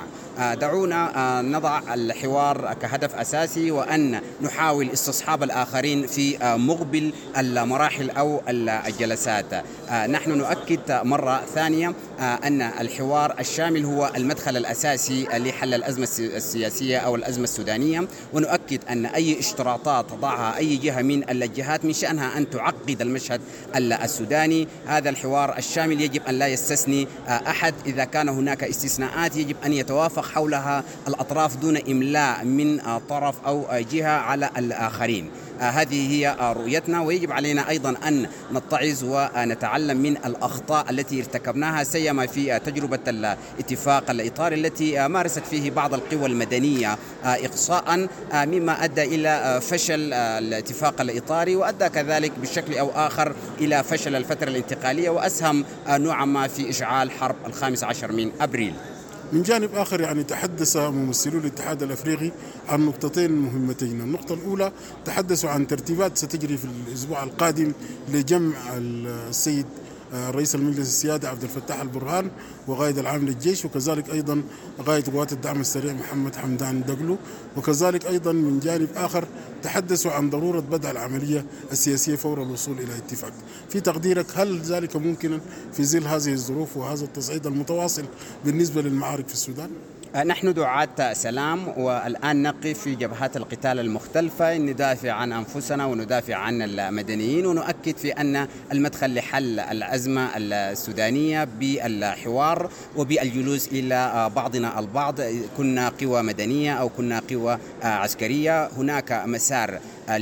Speaker 19: دعونا نضع الحوار كهدف أساسي، وأن نحاول استصحاب الآخرين في مقبل المراحل أو الجلسات. نحن نؤكد مرة ثانية أن الحوار الشامل هو المدخل الأساسي لحل الأزمة السياسية أو الأزمة السودانية، ونؤكد أن أي اشتراطات تضعها أي جهة من الجهات من شأنها أن تعقد المشهد السوداني. هذا الحوار الشامل يجب أن لا يستثني أحد. إذا كان هناك استثناءات يجب أن يتوافق حولها الأطراف دون إملاء من طرف أو جهة على الآخرين. هذه هي رؤيتنا، ويجب علينا أيضا أن نتعظ ونتعلم من الأخطاء التي ارتكبناها، سيما في تجربة الاتفاق الإطاري التي مارست فيه بعض القوى المدنية إقصاء، مما أدى إلى فشل الاتفاق الإطاري، وأدى كذلك بشكل أو آخر إلى فشل الفترة الانتقالية، وأسهم نوعا ما في إشعال حرب 15 من أبريل.
Speaker 18: من جانب آخر يعني تحدث ممثلو الاتحاد الأفريقي عن نقطتين مهمتين. النقطة الأولى تحدثوا عن ترتيبات ستجري في الأسبوع القادم لجمع السيد رئيس المجلس السيادي عبد الفتاح البرهان وقائد العام للجيش، وكذلك أيضا قائد قوات الدعم السريع محمد حمدان دقلو. وكذلك أيضا من جانب آخر تحدثوا عن ضرورة بدء العملية السياسية فور الوصول إلى اتفاق. في تقديرك هل ذلك ممكنا في ظل هذه الظروف وهذا التصعيد المتواصل بالنسبة للمعارك في السودان؟
Speaker 19: نحن دعاة سلام، والآن نقف في جبهات القتال المختلفة، ندافع عن أنفسنا وندافع عن المدنيين، ونؤكد في أن المدخل لحل الأزمة السودانية بالحوار وبالجلوس إلى بعضنا البعض. كنا قوى مدنية أو كنا قوى عسكرية، هناك مسار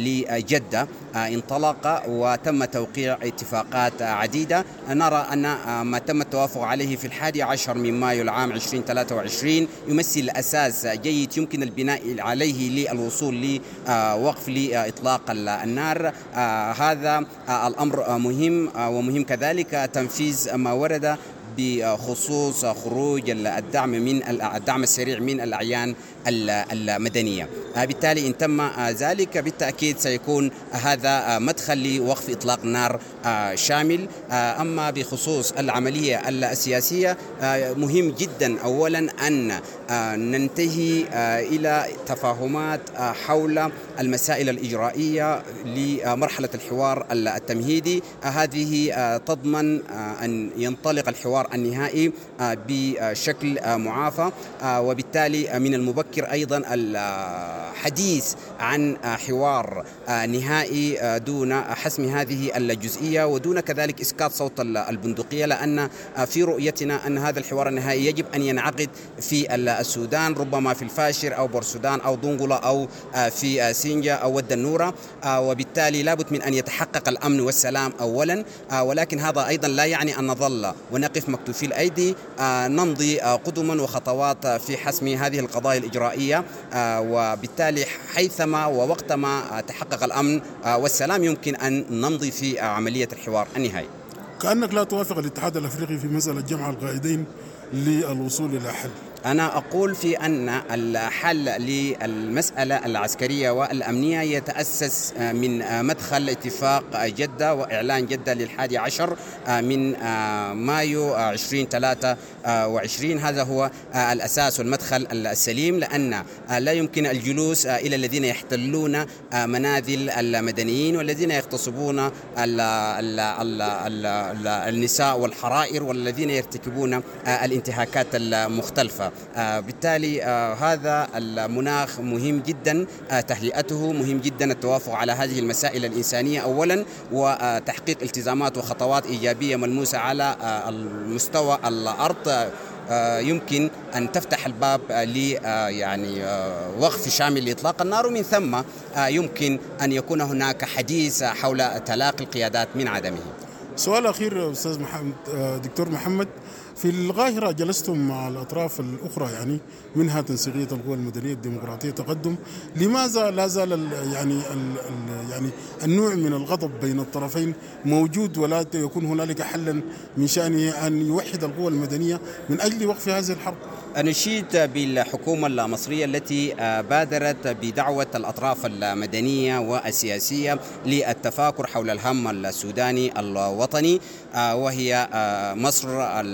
Speaker 19: لجدة انطلق وتم توقيع اتفاقات عديدة. نرى أن ما تم التوافق عليه في 11 من مايو العام 2023 يمثل أساس جيد يمكن البناء عليه للوصول لوقف لإطلاق النار. هذا الأمر مهم، ومهم كذلك تنفيذ ما ورد بخصوص خروج الدعم السريع من الأعيان المدنية. بالتالي إن تم ذلك بالتأكيد سيكون هذا مدخل لوقف إطلاق نار شامل. أما بخصوص العملية السياسية مهم جدا أولا أن ننتهي إلى تفاهمات حول المسائل الإجرائية لمرحلة الحوار التمهيدي. هذه تضمن أن ينطلق الحوار النهائي بشكل معافى، وبالتالي من المبكر أيضا الحديث عن حوار نهائي دون حسم هذه الجزئية ودون كذلك إسقاط صوت البندقية، لأن في رؤيتنا أن هذا الحوار النهائي يجب أن ينعقد في السودان، ربما في الفاشر أو بورسودان أو دونغولا أو في سينجا أو ود النورة، وبالتالي لابد من أن يتحقق الأمن والسلام أولا. ولكن هذا أيضا لا يعني أن نظل ونقف مكتوفي الأيدي، نمضي قدما وخطوات في حسم هذه القضايا الإجرائية، وبالتالي حيثما ووقتما تحقق الأمن والسلام يمكن أن نمضي في عملية الحوار النهائي.
Speaker 18: كأنك لا توافق الاتحاد الأفريقي في مسألة جمع القائدين للوصول إلى حل.
Speaker 19: أنا أقول في أن الحل للمسألة العسكرية والأمنية يتأسس من مدخل اتفاق جدة وإعلان جدة لل11 من مايو 2023. هذا هو الأساس والمدخل السليم، لأن لا يمكن الجلوس إلى الذين يحتلون منازل المدنيين والذين يغتصبون النساء والحرائر والذين يرتكبون الانتهاكات المختلفة. بالتالي هذا المناخ مهم جدا تهيئته، مهم جدا التوافق على هذه المسائل الإنسانية أولا، وتحقيق التزامات وخطوات إيجابية ملموسة على المستوى الأرض يمكن أن تفتح الباب ل يعني وقف شامل لإطلاق النار، ومن ثم يمكن أن يكون هناك حديث حول تلاقي القيادات من عدمه.
Speaker 18: سؤال أخير أستاذ محمد، دكتور محمد، في القاهرة جلستم مع الأطراف الأخرى يعني منها تنسيقية القوى المدنية الديمقراطية تقدم، لماذا لا زال يعني النوع من الغضب بين الطرفين موجود ولا يكون هنالك حلا من شأنه أن يوحد القوى المدنية من أجل وقف هذه الحرب؟
Speaker 19: نشيد بالحكومة المصرية التي بادرت بدعوة الأطراف المدنية والسياسية للتفاكر حول الهم السوداني الوطني، وهي مصر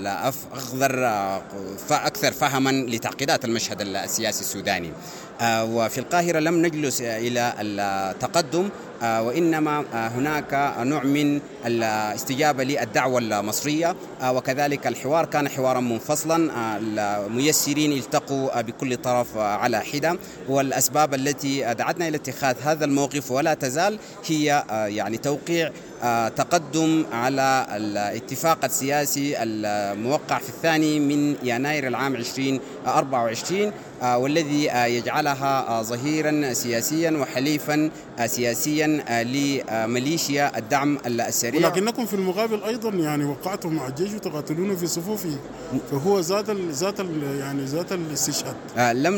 Speaker 19: أكثر فهما لتعقيدات المشهد السياسي السوداني. وفي القاهرة لم نجلس إلى التقدم، وإنما هناك نوع من الاستجابة للدعوة المصرية، وكذلك الحوار كان حوارا منفصلا، الميسرين التقوا بكل طرف على حدة، والأسباب التي دعتنا إلى اتخاذ هذا الموقف ولا تزال هي يعني توقيع تقدم على الاتفاق السياسي الموقع في 2 من يناير العام 2024، والذي يجعلها ظهيرا سياسيا وحليفا سياسيا لميليشيا الدعم السريع.
Speaker 18: ولكنكم في المقابل أيضا يعني وقعتم مع الجيش وتقاتلون في صفوفه، فهو ذات الاستشهاد.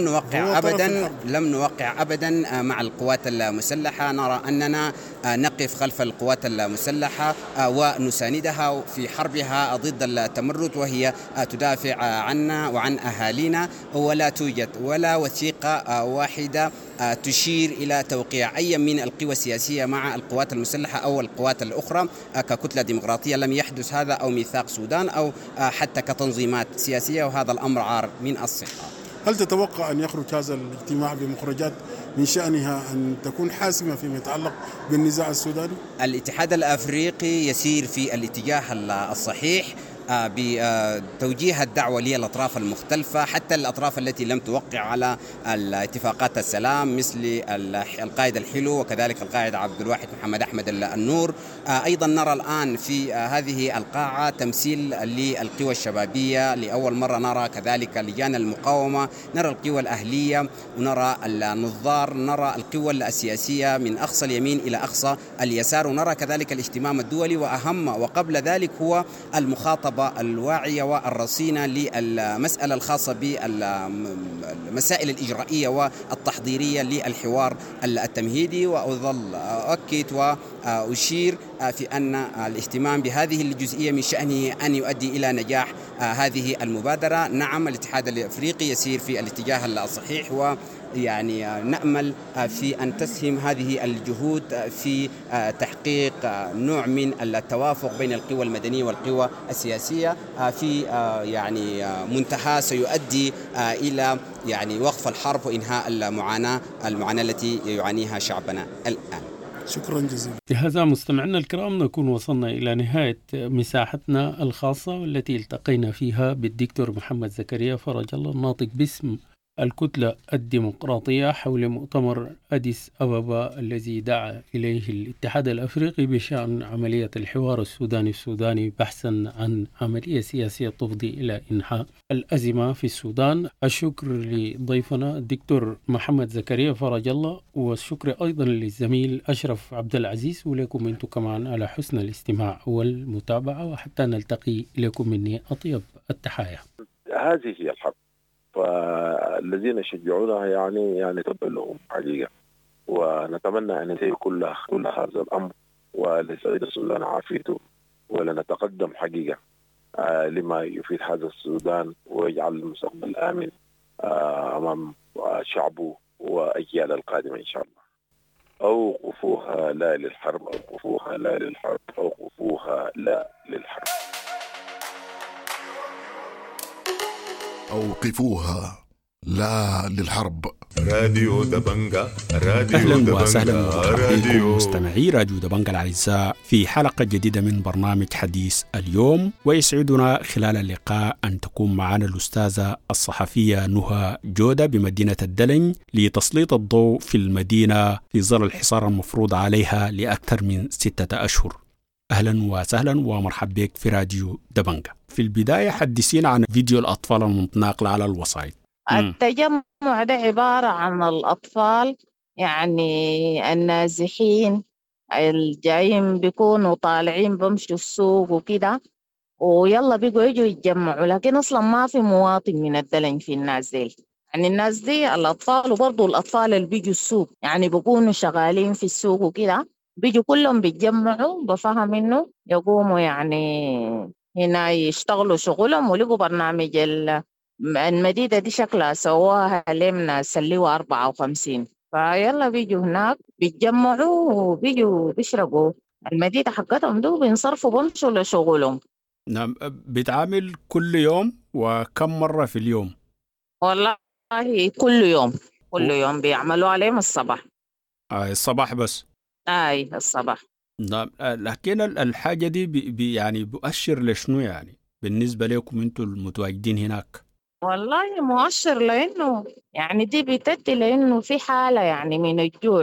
Speaker 19: لم نوقع أبدا مع القوات المسلحة، نرى أننا نقف خلف القوات المسلحة ونساندها في حربها ضد التمرد، وهي تدافع عنا وعن أهالينا، ولا توجد ولا وثيقة واحدة تشير إلى توقيع أي من القوى السياسية مع القوات المسلحة أو القوات الأخرى ككتلة ديمقراطية. لم يحدث هذا أو ميثاق السودان أو حتى كتنظيمات سياسية، وهذا الأمر عار من الصحة.
Speaker 18: هل تتوقع أن يخرج هذا الاجتماع بمخرجات من شأنها أن تكون حاسمة فيما يتعلق بالنزاع السوداني؟
Speaker 19: الاتحاد الأفريقي يسير في الاتجاه الصحيح بتوجيه الدعوة للأطراف المختلفة، حتى الأطراف التي لم توقع على الاتفاقات السلام مثل القائد الحلو وكذلك القائد عبد الواحد محمد أحمد النور. أيضا نرى الآن في هذه القاعة تمثيل للقوى الشبابية، لأول مرة نرى كذلك لجان المقاومة، نرى القوى الأهلية، ونرى النظار، نرى القوى السياسية من أقصى اليمين إلى أقصى اليسار، ونرى كذلك الاهتمام الدولي، وأهم وقبل ذلك هو المخاطبة الواعية والرصينة للمسألة الخاصة بالمسائل الإجرائية والتحضيرية للحوار التمهيدي. وأظل أؤكد وأشير في أن الاهتمام بهذه الجزئية من شأنه أن يؤدي إلى نجاح هذه المبادرة. نعم، الاتحاد الأفريقي يسير في الاتجاه الصحيح، ويعني نأمل في أن تسهم هذه الجهود في تحقيق نوع من التوافق بين القوى المدنية والقوى السياسية في يعني منتهى سيؤدي إلى يعني وقف الحرب وإنهاء المعاناة التي يعانيها شعبنا الآن.
Speaker 18: شكرا جزيلا.
Speaker 17: بهذا مستمعينا الكرام نكون وصلنا إلى نهاية مساحتنا الخاصة والتي التقينا فيها بالدكتور محمد زكريا فرج الله الناطق باسم الكتلة الديمقراطية حول مؤتمر أديس أبابا الذي دعا إليه الاتحاد الأفريقي بشأن عملية الحوار السوداني بحثا عن عملية سياسية تفضي إلى إنهاء الأزمة في السودان. الشكر لضيفنا الدكتور محمد زكريا فرج الله، والشكر أيضا للزميل أشرف عبد العزيز، ولكم أنتم كمان على حسن الاستماع والمتابعة، وحتى نلتقي لكم مني أطيب التحايا.
Speaker 20: هذه هي الحرب، فالذين يشجعونها يعني تبقى لهم حقيقة، ونتمنى أن ينتهي كل هذا الأمر ولسعيد السودان عافيته، ولنتقدم حقيقة لما يفيد هذا السودان ويجعل المستقبل آمن أمام شعبه وأجيال القادمة إن شاء الله. أوقفوها لا للحرب، أوقفوها لا للحرب، أوقفوها لا للحرب.
Speaker 21: أوقفوها لا للحرب.
Speaker 11: راديو دبنجا راديو
Speaker 21: أهلا
Speaker 11: دبنجا
Speaker 21: وسهلا ومرحبا بكم
Speaker 11: راديو
Speaker 21: مستمعي راديو دبنجا الأعزاء في حلقة جديدة من برنامج حديث اليوم. ويسعدنا خلال اللقاء أن تكون معنا الأستاذة الصحفية نهى جودة بمدينة الدلن لتسليط الضوء في المدينة في ظل الحصار المفروض عليها لأكثر من 6 أشهر. أهلا وسهلا ومرحبا بك في راديو دبنجا. في البداية حدثينا عن فيديو الأطفال المتناقل على الوسائط.
Speaker 22: التجمع ده عبارة عن الأطفال، يعني النازحين الجايين بيكونوا طالعين بمشوا السوق وكده، ويلا بيقوا يجوا يتجمعوا، لكن أصلا ما في مواطن من الدلن في الناس دي. يعني الناس دي الأطفال، وبرضو الأطفال اللي بيجوا السوق يعني بيكونوا شغالين في السوق وكده، بيجوا كلهم بيتجمعوا بفهم إنه يقوموا يعني هنا يشتغلوا شغلهم، ولقوا برنامج المديدة دي شكلها سواها لمنا سليوا 54، فيلا بيجوا هناك بيتجمعوا وبيجوا بيشربوا المديدة حقتهم دول، بينصرفوا بمشوا لشغلهم.
Speaker 21: نعم، بتعامل كل يوم وكم مرة في اليوم؟
Speaker 22: والله كل يوم بيعملوا عليهم الصباح.
Speaker 21: الصباح بس؟
Speaker 22: أي الصباح.
Speaker 21: نعم، لكن الحاجة دي يعني بؤشر لشنو يعني بالنسبة لكم انتوا المتواجدين هناك؟
Speaker 22: والله مؤشر لأنه يعني دي بتدي لأنه في حالة يعني من الجوع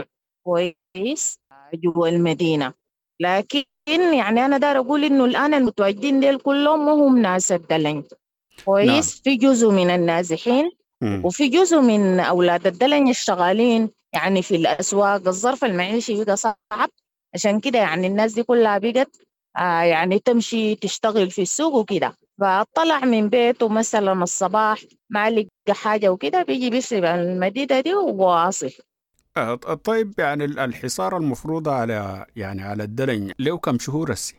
Speaker 22: كويس جوا المدينة، لكن يعني أنا دار أقول إنه الآن المتواجدين ديل كلهم وهم ناس الدلن كويس. في جزء من النازحين وفي جزء من أولاد الدلن الشغالين يعني في الأسواق. الظرف المعيشي بقى صعب، عشان كده يعني الناس دي كلها بقت يعني تمشي تشتغل في السوق وكده، فطلع من بيته مثلا الصباح ما لقى حاجة وكده، بيجي بيشرب المديدة دي وواصل.
Speaker 21: طيب يعني الحصار المفروض على الدلن له كم شهور هسي؟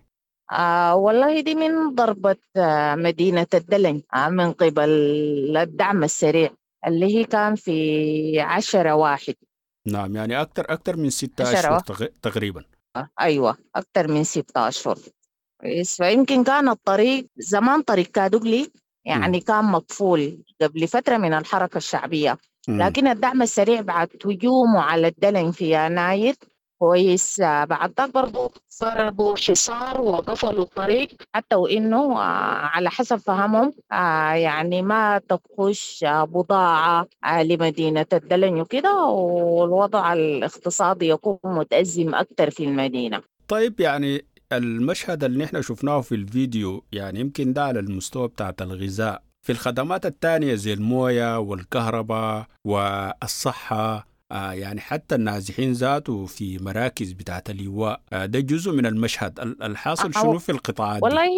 Speaker 22: والله دي من ضربة مدينة الدلن من قبل الدعم السريع اللي هي كان في 10/1.
Speaker 21: نعم، يعني أكثر من 6 أشهر تقريبا.
Speaker 22: أيوة أكثر من 6 أشهر. فيمكن كان الطريق زمان طريق كادوغلي يعني كان مقفول قبل فترة من الحركة الشعبية، لكن الدعم السريع بعد هجومه على الدلن في يناير كويس، بعد ذاك برضو فرضوا حصار وقفلوا الطريق، حتى وإنه على حسب فهمهم يعني ما تخش بضاعة لمدينة الدلن وكده، والوضع الاقتصادي يكون متأزم أكثر في المدينة.
Speaker 21: طيب يعني المشهد اللي نحن شفناه في الفيديو يعني يمكن ده على المستوى بتاعت الغذاء، في الخدمات التانية زي الموية والكهرباء والصحة، يعني حتى النازحين ذاته في مراكز بتاعت اللواء، ده جزء من المشهد الحاصل شنو في القطاعات دي؟
Speaker 22: والله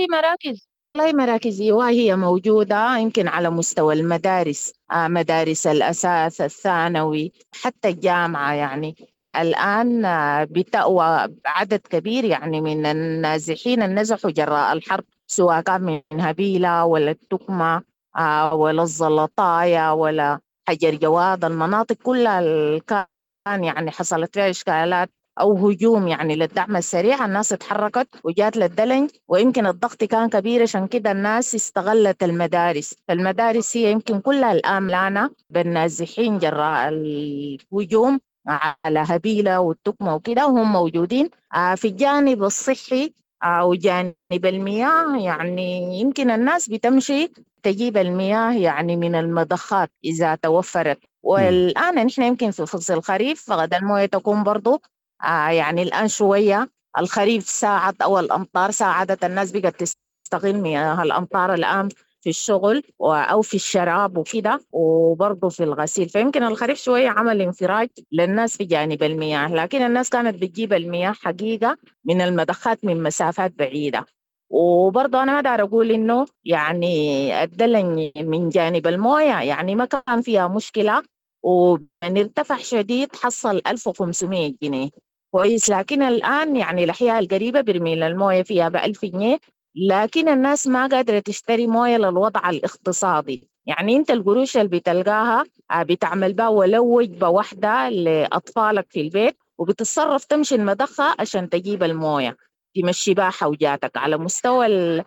Speaker 22: مراكز إيواء هي موجودة يمكن على مستوى المدارس، مدارس الأساس الثانوي حتى الجامعة. يعني الآن بتأوى عدد كبير يعني من النازحين النزحوا جراء الحرب، سواء كان من هبيلة ولا التكمة ولا الزلطاية ولا حجر جواد. المناطق كلها كان يعني حصلت فيها إشكالات أو هجوم يعني للدعم السريع، الناس اتحركت وجات للدلن، ويمكن الضغط كان كبير، عشان كده الناس استغلت المدارس. فالمدارس هي يمكن كلها الآن ملانة بالنازحين جراء الهجوم على هبيلة والتكمة وكده، وهم موجودين. في الجانب الصحي وجانب المياه يعني يمكن الناس بتمشي تجيب المياه يعني من المضخات إذا توفرت. والآن نحن يمكن في فصل الخريف فغدا الموية تكون برضو يعني الآن شوية الخريف ساعد أو الأمطار ساعدت الناس بقت تستغل مياه الأمطار الآن في الشغل أو في الشراب وكده، وبرضه في الغسيل. فيمكن الخريف شوية عمل انفراج للناس في جانب المياه، لكن الناس كانت بتجيب المياه حقيقة من المضخات من مسافات بعيدة. وبرضه أنا ما دار أقول إنه يعني الدلن من جانب الموية يعني ما كان فيها مشكلة، ومن ارتفع شديد حصل 1500 جنيه كويس، لكن الآن يعني الأحياء القريبة برميل الموية فيها ب1000 جنيه، لكن الناس ما قادرة تشتري موية للوضع الاقتصادي. يعني انت القروش اللي بتلقاها بتعمل بها ولو وجبة واحدة لأطفالك في البيت، وبتتصرف تمشي المضخة عشان تجيب الموية تمشي بها حوجاتك على مستوى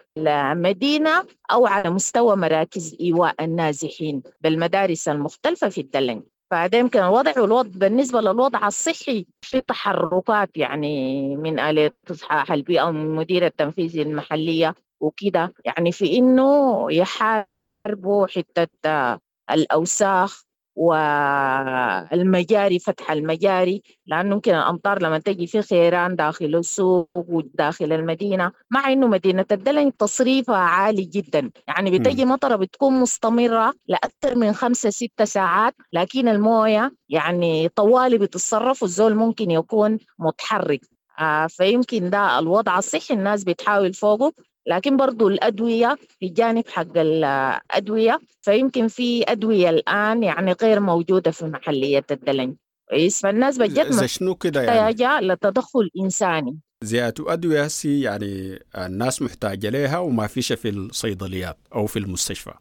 Speaker 22: المدينة أو على مستوى مراكز إيواء النازحين بالمدارس المختلفة في الدلن. فده يمكن الوضع بالنسبة للوضع الصحي في تحركات يعني من آلية إصحاح البيئة ومن مدير التنفيذي المحلية وكده، يعني في إنه يحاربوا حتة الأوساخ والمجاري، فتح المجاري، لأنه ممكن الأمطار لما تجي في خيران داخل السوق وداخل المدينة، مع إنه مدينة الدلن تصريفها عالي جدا، يعني بتجي مطرة بتكون مستمرة لأكثر من 5-6 ساعات، لكن الموية يعني طوالي بتتصرف والزول ممكن يكون متحرك. فيمكن ده الوضع الصحي الناس بتحاول فوقه، لكن برضو الأدوية في الجانب حق الأدوية، فيمكن في أدوية الآن يعني غير موجودة في محلية الدلن، فالناس بجد
Speaker 21: شنو كده يعني
Speaker 22: محتاجة لتدخل إنساني.
Speaker 21: زيادة أدوية هسي يعني الناس محتاجة لها وما فيش في الصيدليات أو في المستشفى.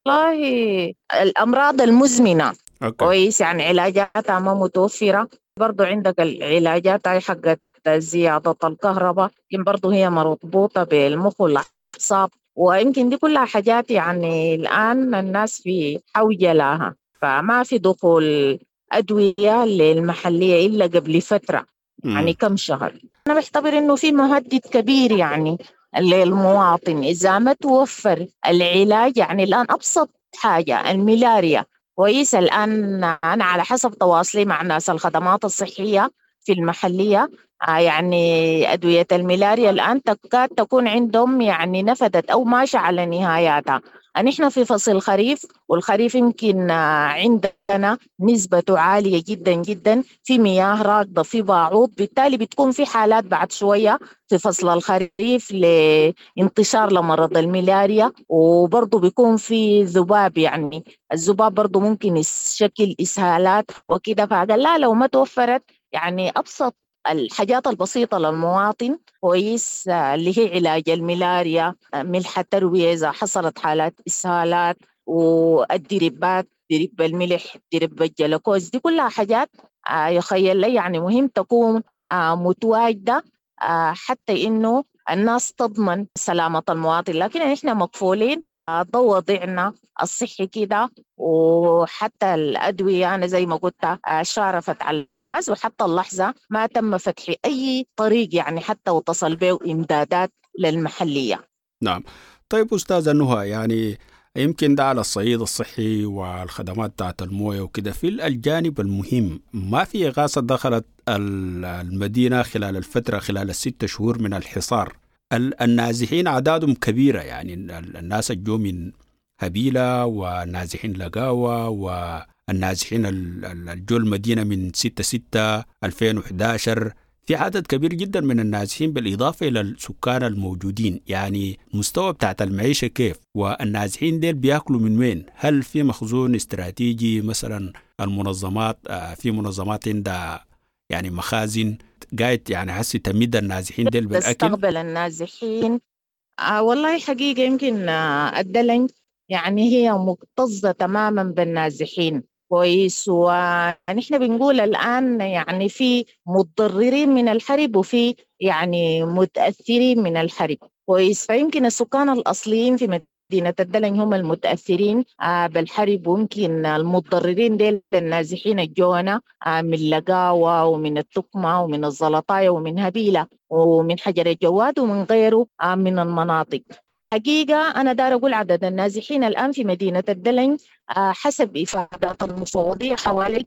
Speaker 22: والله الأمراض المزمنة كويس يعني علاجاتها ما متوفرة، برضو عندك العلاجات حقت زيادة الكهرباء يمكن برضو هي مربوطة بالمخ والأعصاب، ويمكن دي كلها حاجات يعني الآن الناس في حوجة لها، فما في دخول أدوية للمحلية إلا قبل فترة يعني كم شهر. أنا بعتبر إنه في مهدد كبير يعني للمواطن إذا ما توفر العلاج. يعني الآن أبسط حاجة الملاريا كويس، الآن أنا على حسب تواصلي مع ناس الخدمات الصحية في المحلية يعني أدوية الملاريا الآن تكاد تكون عندهم يعني نفدت أو ماشية على نهاياتها. نحن في فصل الخريف، والخريف يمكن عندنا نسبته عالية جدا جدا في مياه راكدة في باعوض، بالتالي بتكون في حالات بعد شوية في فصل الخريف لانتشار لمرض الملاريا، وبرضه بيكون في ذباب، يعني الذباب برضه ممكن يشكل إسهالات وكده. فقال لا لو ما توفرت يعني أبسط الحاجات البسيطة للمواطن كويس اللي هي علاج الملاريا، ملح التروية إذا حصلت حالات إسهالات، والدربات، درب الملح، درب الجلوكوز، دي كلها حاجات يخيل لي يعني مهم تكون متواجدة حتى إنه الناس تضمن سلامة المواطن. لكن إحنا مقفولين ده وضعنا الصحي كده، وحتى الأدوية أنا زي ما قلت شارفت على وحتى اللحظة ما تم فتح أي طريق يعني حتى وتصل به إمدادات للمحلية.
Speaker 21: نعم. طيب أستاذة نهى، يعني يمكن ده على الصعيد الصحي والخدمات بتاعت الموية وكده، في الجانب المهم ما في إغاثة دخلت المدينة خلال الفترة، خلال ال6 شهور من الحصار. النازحين أعدادهم كبيرة، يعني الناس الجو من هبيلة والنازحين لقاوة والنازحين الجو المدينة من 6/6/2011، في عدد كبير جدا من النازحين بالإضافة إلى السكان الموجودين. يعني مستوى بتاعت المعيشة كيف؟ والنازحين ديل بيأكلوا من وين؟ هل في مخزون استراتيجي مثلا؟ المنظمات في منظمات عندها يعني مخازن قاعد يعني هسي تمد النازحين ديل بالأكل؟
Speaker 22: تستقبل النازحين والله حقيقة يمكن الدلن يعني هي مكتظة تماما بالنازحين كويس، ونحن بنقول الآن يعني في متضررين من الحرب وفي يعني متأثرين من الحرب كويس. فيمكن السكان الأصليين في مدينة الدلن هم المتأثرين بالحرب، ويمكن المتضررين ديل النازحين الجونة من لقاوة ومن التكمة ومن الزلطاية ومن هبيلة ومن حجر الجواد ومن غيره من المناطق. حقيقة أنا دار أقول عدد النازحين الآن في مدينة الدلن حسب إفادات المفوضية حوالي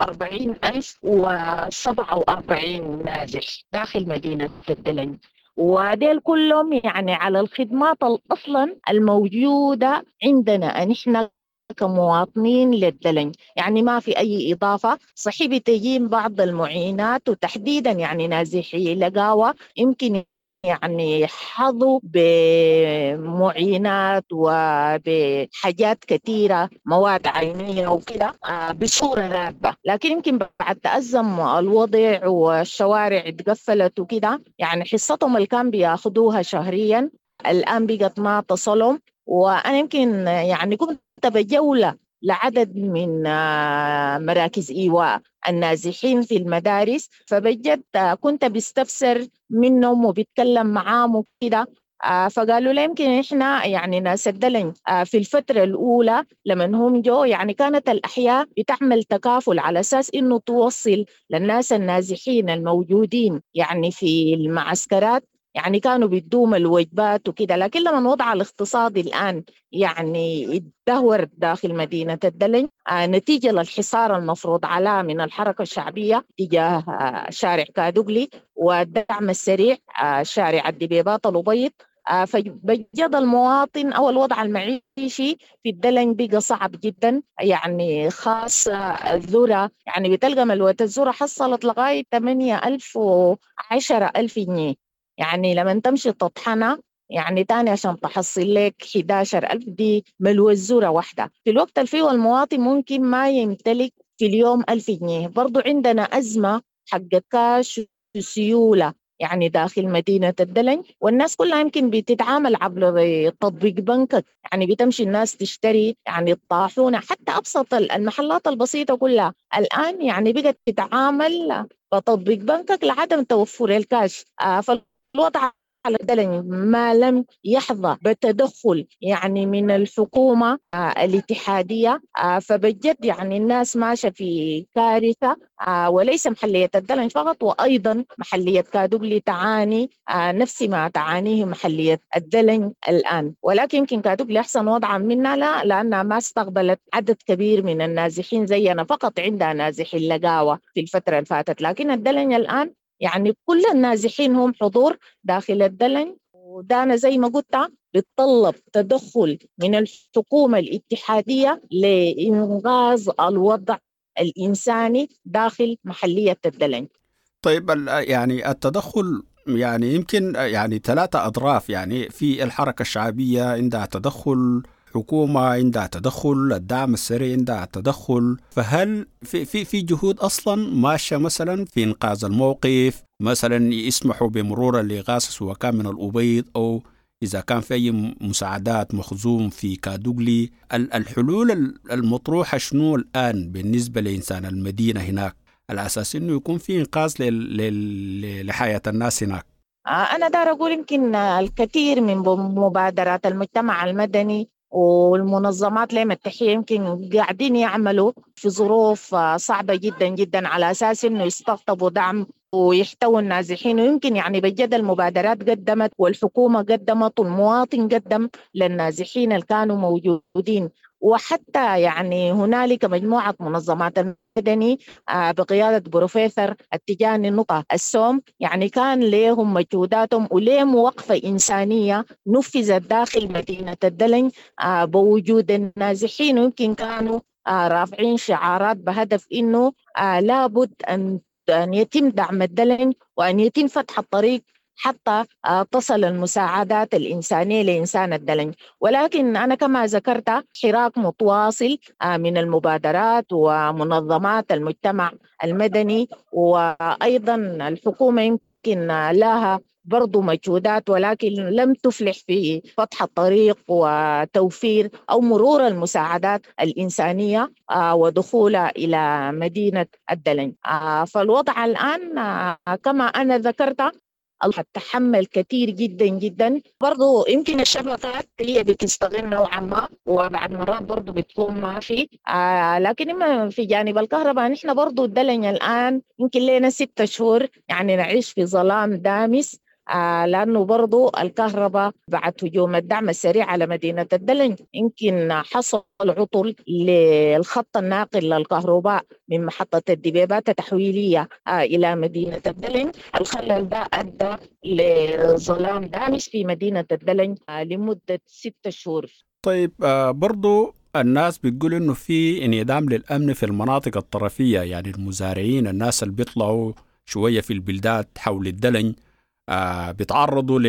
Speaker 22: 49,047 نازح داخل مدينة الدلن، وديل كلهم يعني على الخدمات أصلا الموجودة عندنا نحن كمواطنين للدلن، يعني ما في أي إضافة. صحيح بتجين بعض المعينات، وتحديدا يعني نازحي لقاوة يمكن يعني حظوا بمعينات وبحاجات كثيرة، مواد عينية وكده بصورة راتبة، لكن يمكن بعد تأزم الوضع والشوارع اتقفلت وكده يعني حصتهم اللي كان بياخدوها شهريا الآن بقت ما تصلهم. وأنا يمكن يعني كنت بجولة لعدد من مراكز إيواء النازحين في المدارس، فبجد كنت بستفسر منهم وبتكلم معاهم وكده، فقالوا لا يمكن إحنا يعني ناس الدلن في الفترة الأولى لما هم جو يعني كانت الأحياء بتعمل تكافل على أساس إنه توصل للناس النازحين الموجودين يعني في المعسكرات، يعني كانوا بيدوم الوجبات وكده. لكن لما الوضع الاقتصادي الآن يعني اتدهور داخل مدينة الدلن نتيجة للحصار المفروض عليه من الحركة الشعبية تجاه شارع كادوغلي والدعم السريع شارع الدبيبات الأبيض، فبجد المواطن أو الوضع المعيشي في الدلن بقى صعب جدا. يعني خاصة الذرة يعني بتلقى ملوة الذرة حصلت لغاية 8,000 و10,000 جنيه، يعني لما تمشي تطحنها يعني تاني عشان تحصل لك 11,000 دي ملوى الذرة واحدة، في الوقت اللي فيه المواطن ممكن ما يمتلك في اليوم 1000 جنيه. برضو عندنا أزمة حق كاش وسيولة يعني داخل مدينة الدلن، والناس كلها يمكن بتتعامل عبر تطبيق بنكك، يعني بتمشي الناس تشتري يعني الطاحونة حتى أبسط المحلات البسيطة كلها الآن يعني بقت تتعامل بتطبيق بنكك لعدم توفر الكاش. فالوضع على الدلن ما لم يحظى بتدخل يعني من الحكومة الاتحادية، فبجد يعني الناس ماشية في كارثة، وليس محلية الدلن فقط، وأيضا محلية كادوغلي تعاني نفس ما تعانيه محلية الدلن الآن. ولكن يمكن كادوغلي أحسن وضعا منا لأنها ما استقبلت عدد كبير من النازحين زينا، فقط عندها نازحين لقاوة في الفترة اللي فاتت. لكن الدلن الآن يعني كل النازحين هم حضور داخل الدلن، ودانا زي ما قلت بتطلب تدخل من الحكومة الاتحادية لإنقاذ الوضع الإنساني داخل محلية الدلن.
Speaker 21: طيب يعني التدخل يعني يمكن يعني 3 أطراف، يعني في الحركة الشعبية عندها تدخل، حكومة عندها تدخل، الدعم السريع عندها تدخل، فهل في جهود أصلا ماشية مثلا في إنقاذ الموقف، مثلا يسمحوا بمرور الإغاثة سواء كان من الأبيض أو إذا كان في أي مساعدات مخزون في كادوغلي؟ الحلول المطروحة شنو الآن بالنسبة لإنسان المدينة هناك، على أساس إنه يكون في إنقاذ لحياة الناس هناك؟
Speaker 22: أنا دار أقول يمكن الكثير من مبادرات المجتمع المدني والمنظمات لهم التحية يمكن قاعدين يعملوا في ظروف صعبة جدا جدا على أساس إنه يستقطبوا دعم ويحتووا النازحين. ويمكن يعني بجد المبادرات قدمت والحكومة قدمت والمواطن قدم للنازحين اللي كانوا موجودين. وحتى يعني هنالك مجموعة منظمات المدني بقيادة بروفيسور التجاني نقطة السوم يعني كان لهم مجهوداتهم ولهم وقفة إنسانية نفذت داخل مدينة الدلن بوجود النازحين، ويمكن كانوا رافعين شعارات بهدف إنه لابد أن يتم دعم الدلن وأن يتم فتح الطريق حتى تصل المساعدات الإنسانية لإنسان الدلن. ولكن أنا كما ذكرت حراك متواصل من المبادرات ومنظمات المجتمع المدني، وأيضا الحكومة يمكن لها برضو مجهودات ولكن لم تفلح في فتح الطريق وتوفير أو مرور المساعدات الإنسانية ودخولها إلى مدينة الدلن. فالوضع الآن كما أنا ذكرت تحمل كثير جدا جدا. برضو يمكن الشبكات هي بتستغل نوعا ما وبعد مرات برضو بتكون ما في لكن في جانب الكهرباء نحن برضو الدلن الآن يمكن لنا 6 شهور يعني نعيش في ظلام دامس لأنه برضو الكهرباء بعد هجوم الدعم السريع على مدينة الدلن يمكن حصل عطل للخط الناقل للكهرباء من محطة الدبيبات التحويلية إلى مدينة الدلن. الخلل ده أدى لظلام دامس في مدينة الدلن لمدة 6 شهور.
Speaker 21: طيب برضو الناس بتقول إنه في انعدام للأمن في المناطق الطرفية، يعني المزارعين الناس اللي بيطلعوا شوية في البلدات حول الدلن بيتعرضوا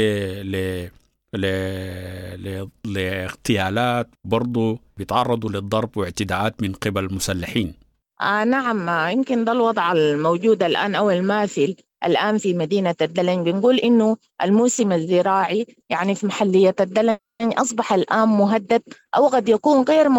Speaker 21: لاغتيالات، برضو بيتعرضوا للضرب واعتداءات من قبل المسلحين.
Speaker 22: نعم، يمكن ده الوضع الموجود الآن أو الماثل الآن في مدينة الدلنج. بنقول إنه الموسم الزراعي يعني في محلية الدلنج أصبح الآن مهدد، أو قد يكون غير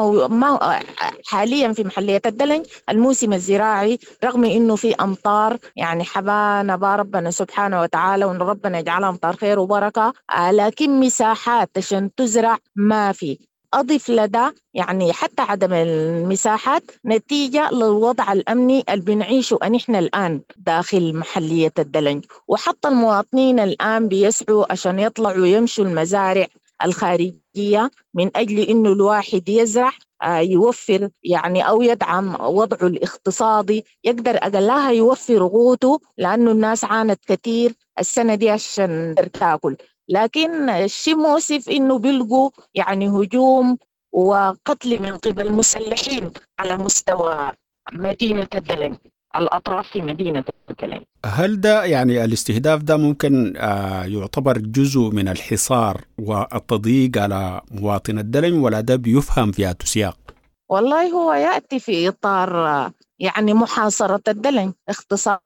Speaker 22: حاليا في محلية الدلنج الموسم الزراعي، رغم إنه في أمطار يعني حبانا ربنا سبحانه وتعالى، وإن ربنا يجعلها أمطار خير وبركة، لكن مساحات عشان تزرع ما في. أضف لده يعني حتى عدم المساحات نتيجة للوضع الأمني اللي بنعيشه نحن الآن داخل محلية الدلنج، وحتى المواطنين الآن بيسعوا عشان يطلعوا يمشوا المزارع الخارجية من أجل إنه الواحد يزرع يوفر يعني أو يدعم وضعه الاقتصادي، يقدر أقلها يوفر قوته، لأنه الناس عانت كتير السنة دي عشان تاكل. لكن الشيء مؤسف إنه بيلقوا يعني هجوم وقتل من قبل مسلحين على مستوى مدينة الدلنج، الأطراف في مدينة الدلنج.
Speaker 21: هل ده يعني الاستهداف ده ممكن يعتبر جزء من الحصار والتضييق على مواطن الدلنج، ولا ده بيفهم في سياق؟
Speaker 22: والله هو يأتي في إطار يعني محاصرة الدلنج اختصاصيا،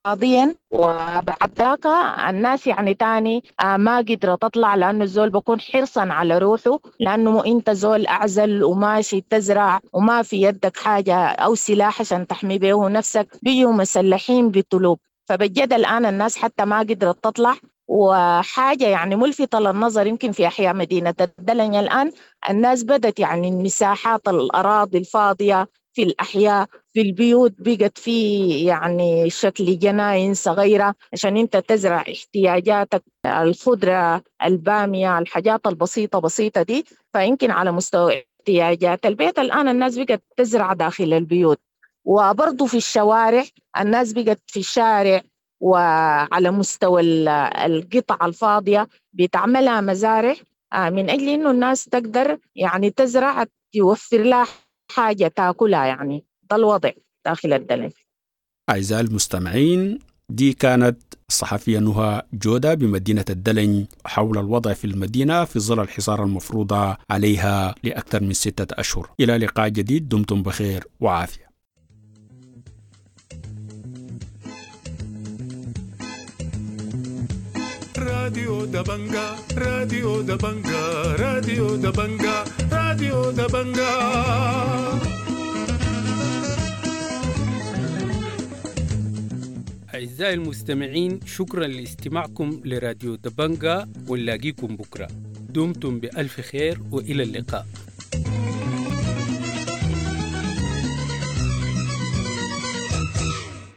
Speaker 22: وبعد ذاك الناس يعني تاني ما قدرت تطلع، لأنه الزول بكون حرصا على روحه، لأنه أنت زول أعزل وماشي تزرع وما في يدك حاجة أو سلاح عشان تحمي به نفسك، بيجوا مسلحين بطلوب. فبجد الآن الناس حتى ما قدرت تطلع. وحاجة يعني ملفتة للنظر يمكن في أحياء مدينة الدلنج الآن الناس بدت يعني المساحات الأراضي الفاضية في الأحياء في البيوت بقت في يعني شكل جناين صغيرة عشان أنت تزرع احتياجاتك، الخضرة البامية الحاجات البسيطة دي. فيمكن على مستوى احتياجات البيت الآن الناس بقت تزرع داخل البيوت، وبرضو في الشوارع الناس بقت في الشارع وعلى مستوى القطع الفاضية بتعملها مزارع من أجل إنه الناس تقدر يعني تزرع يوفر لها حاجة تاكلها. يعني ده الوضع داخل الدلنج.
Speaker 21: أعزائي المستمعين، دي كانت الصحفية نهى جودة بمدينة الدلنج حول الوضع في المدينة في ظل الحصار المفروض عليها لأكثر من 6 أشهر. إلى لقاء جديد، دمتم بخير وعافية.
Speaker 11: راديو دبنجا راديو دبنجا راديو دبنجا راديو دبنجا.
Speaker 17: أعزائي المستمعين، شكرا لاستماعكم لراديو دبنجا، ونلاقيكم بكرة. دمتم بألف خير وإلى اللقاء.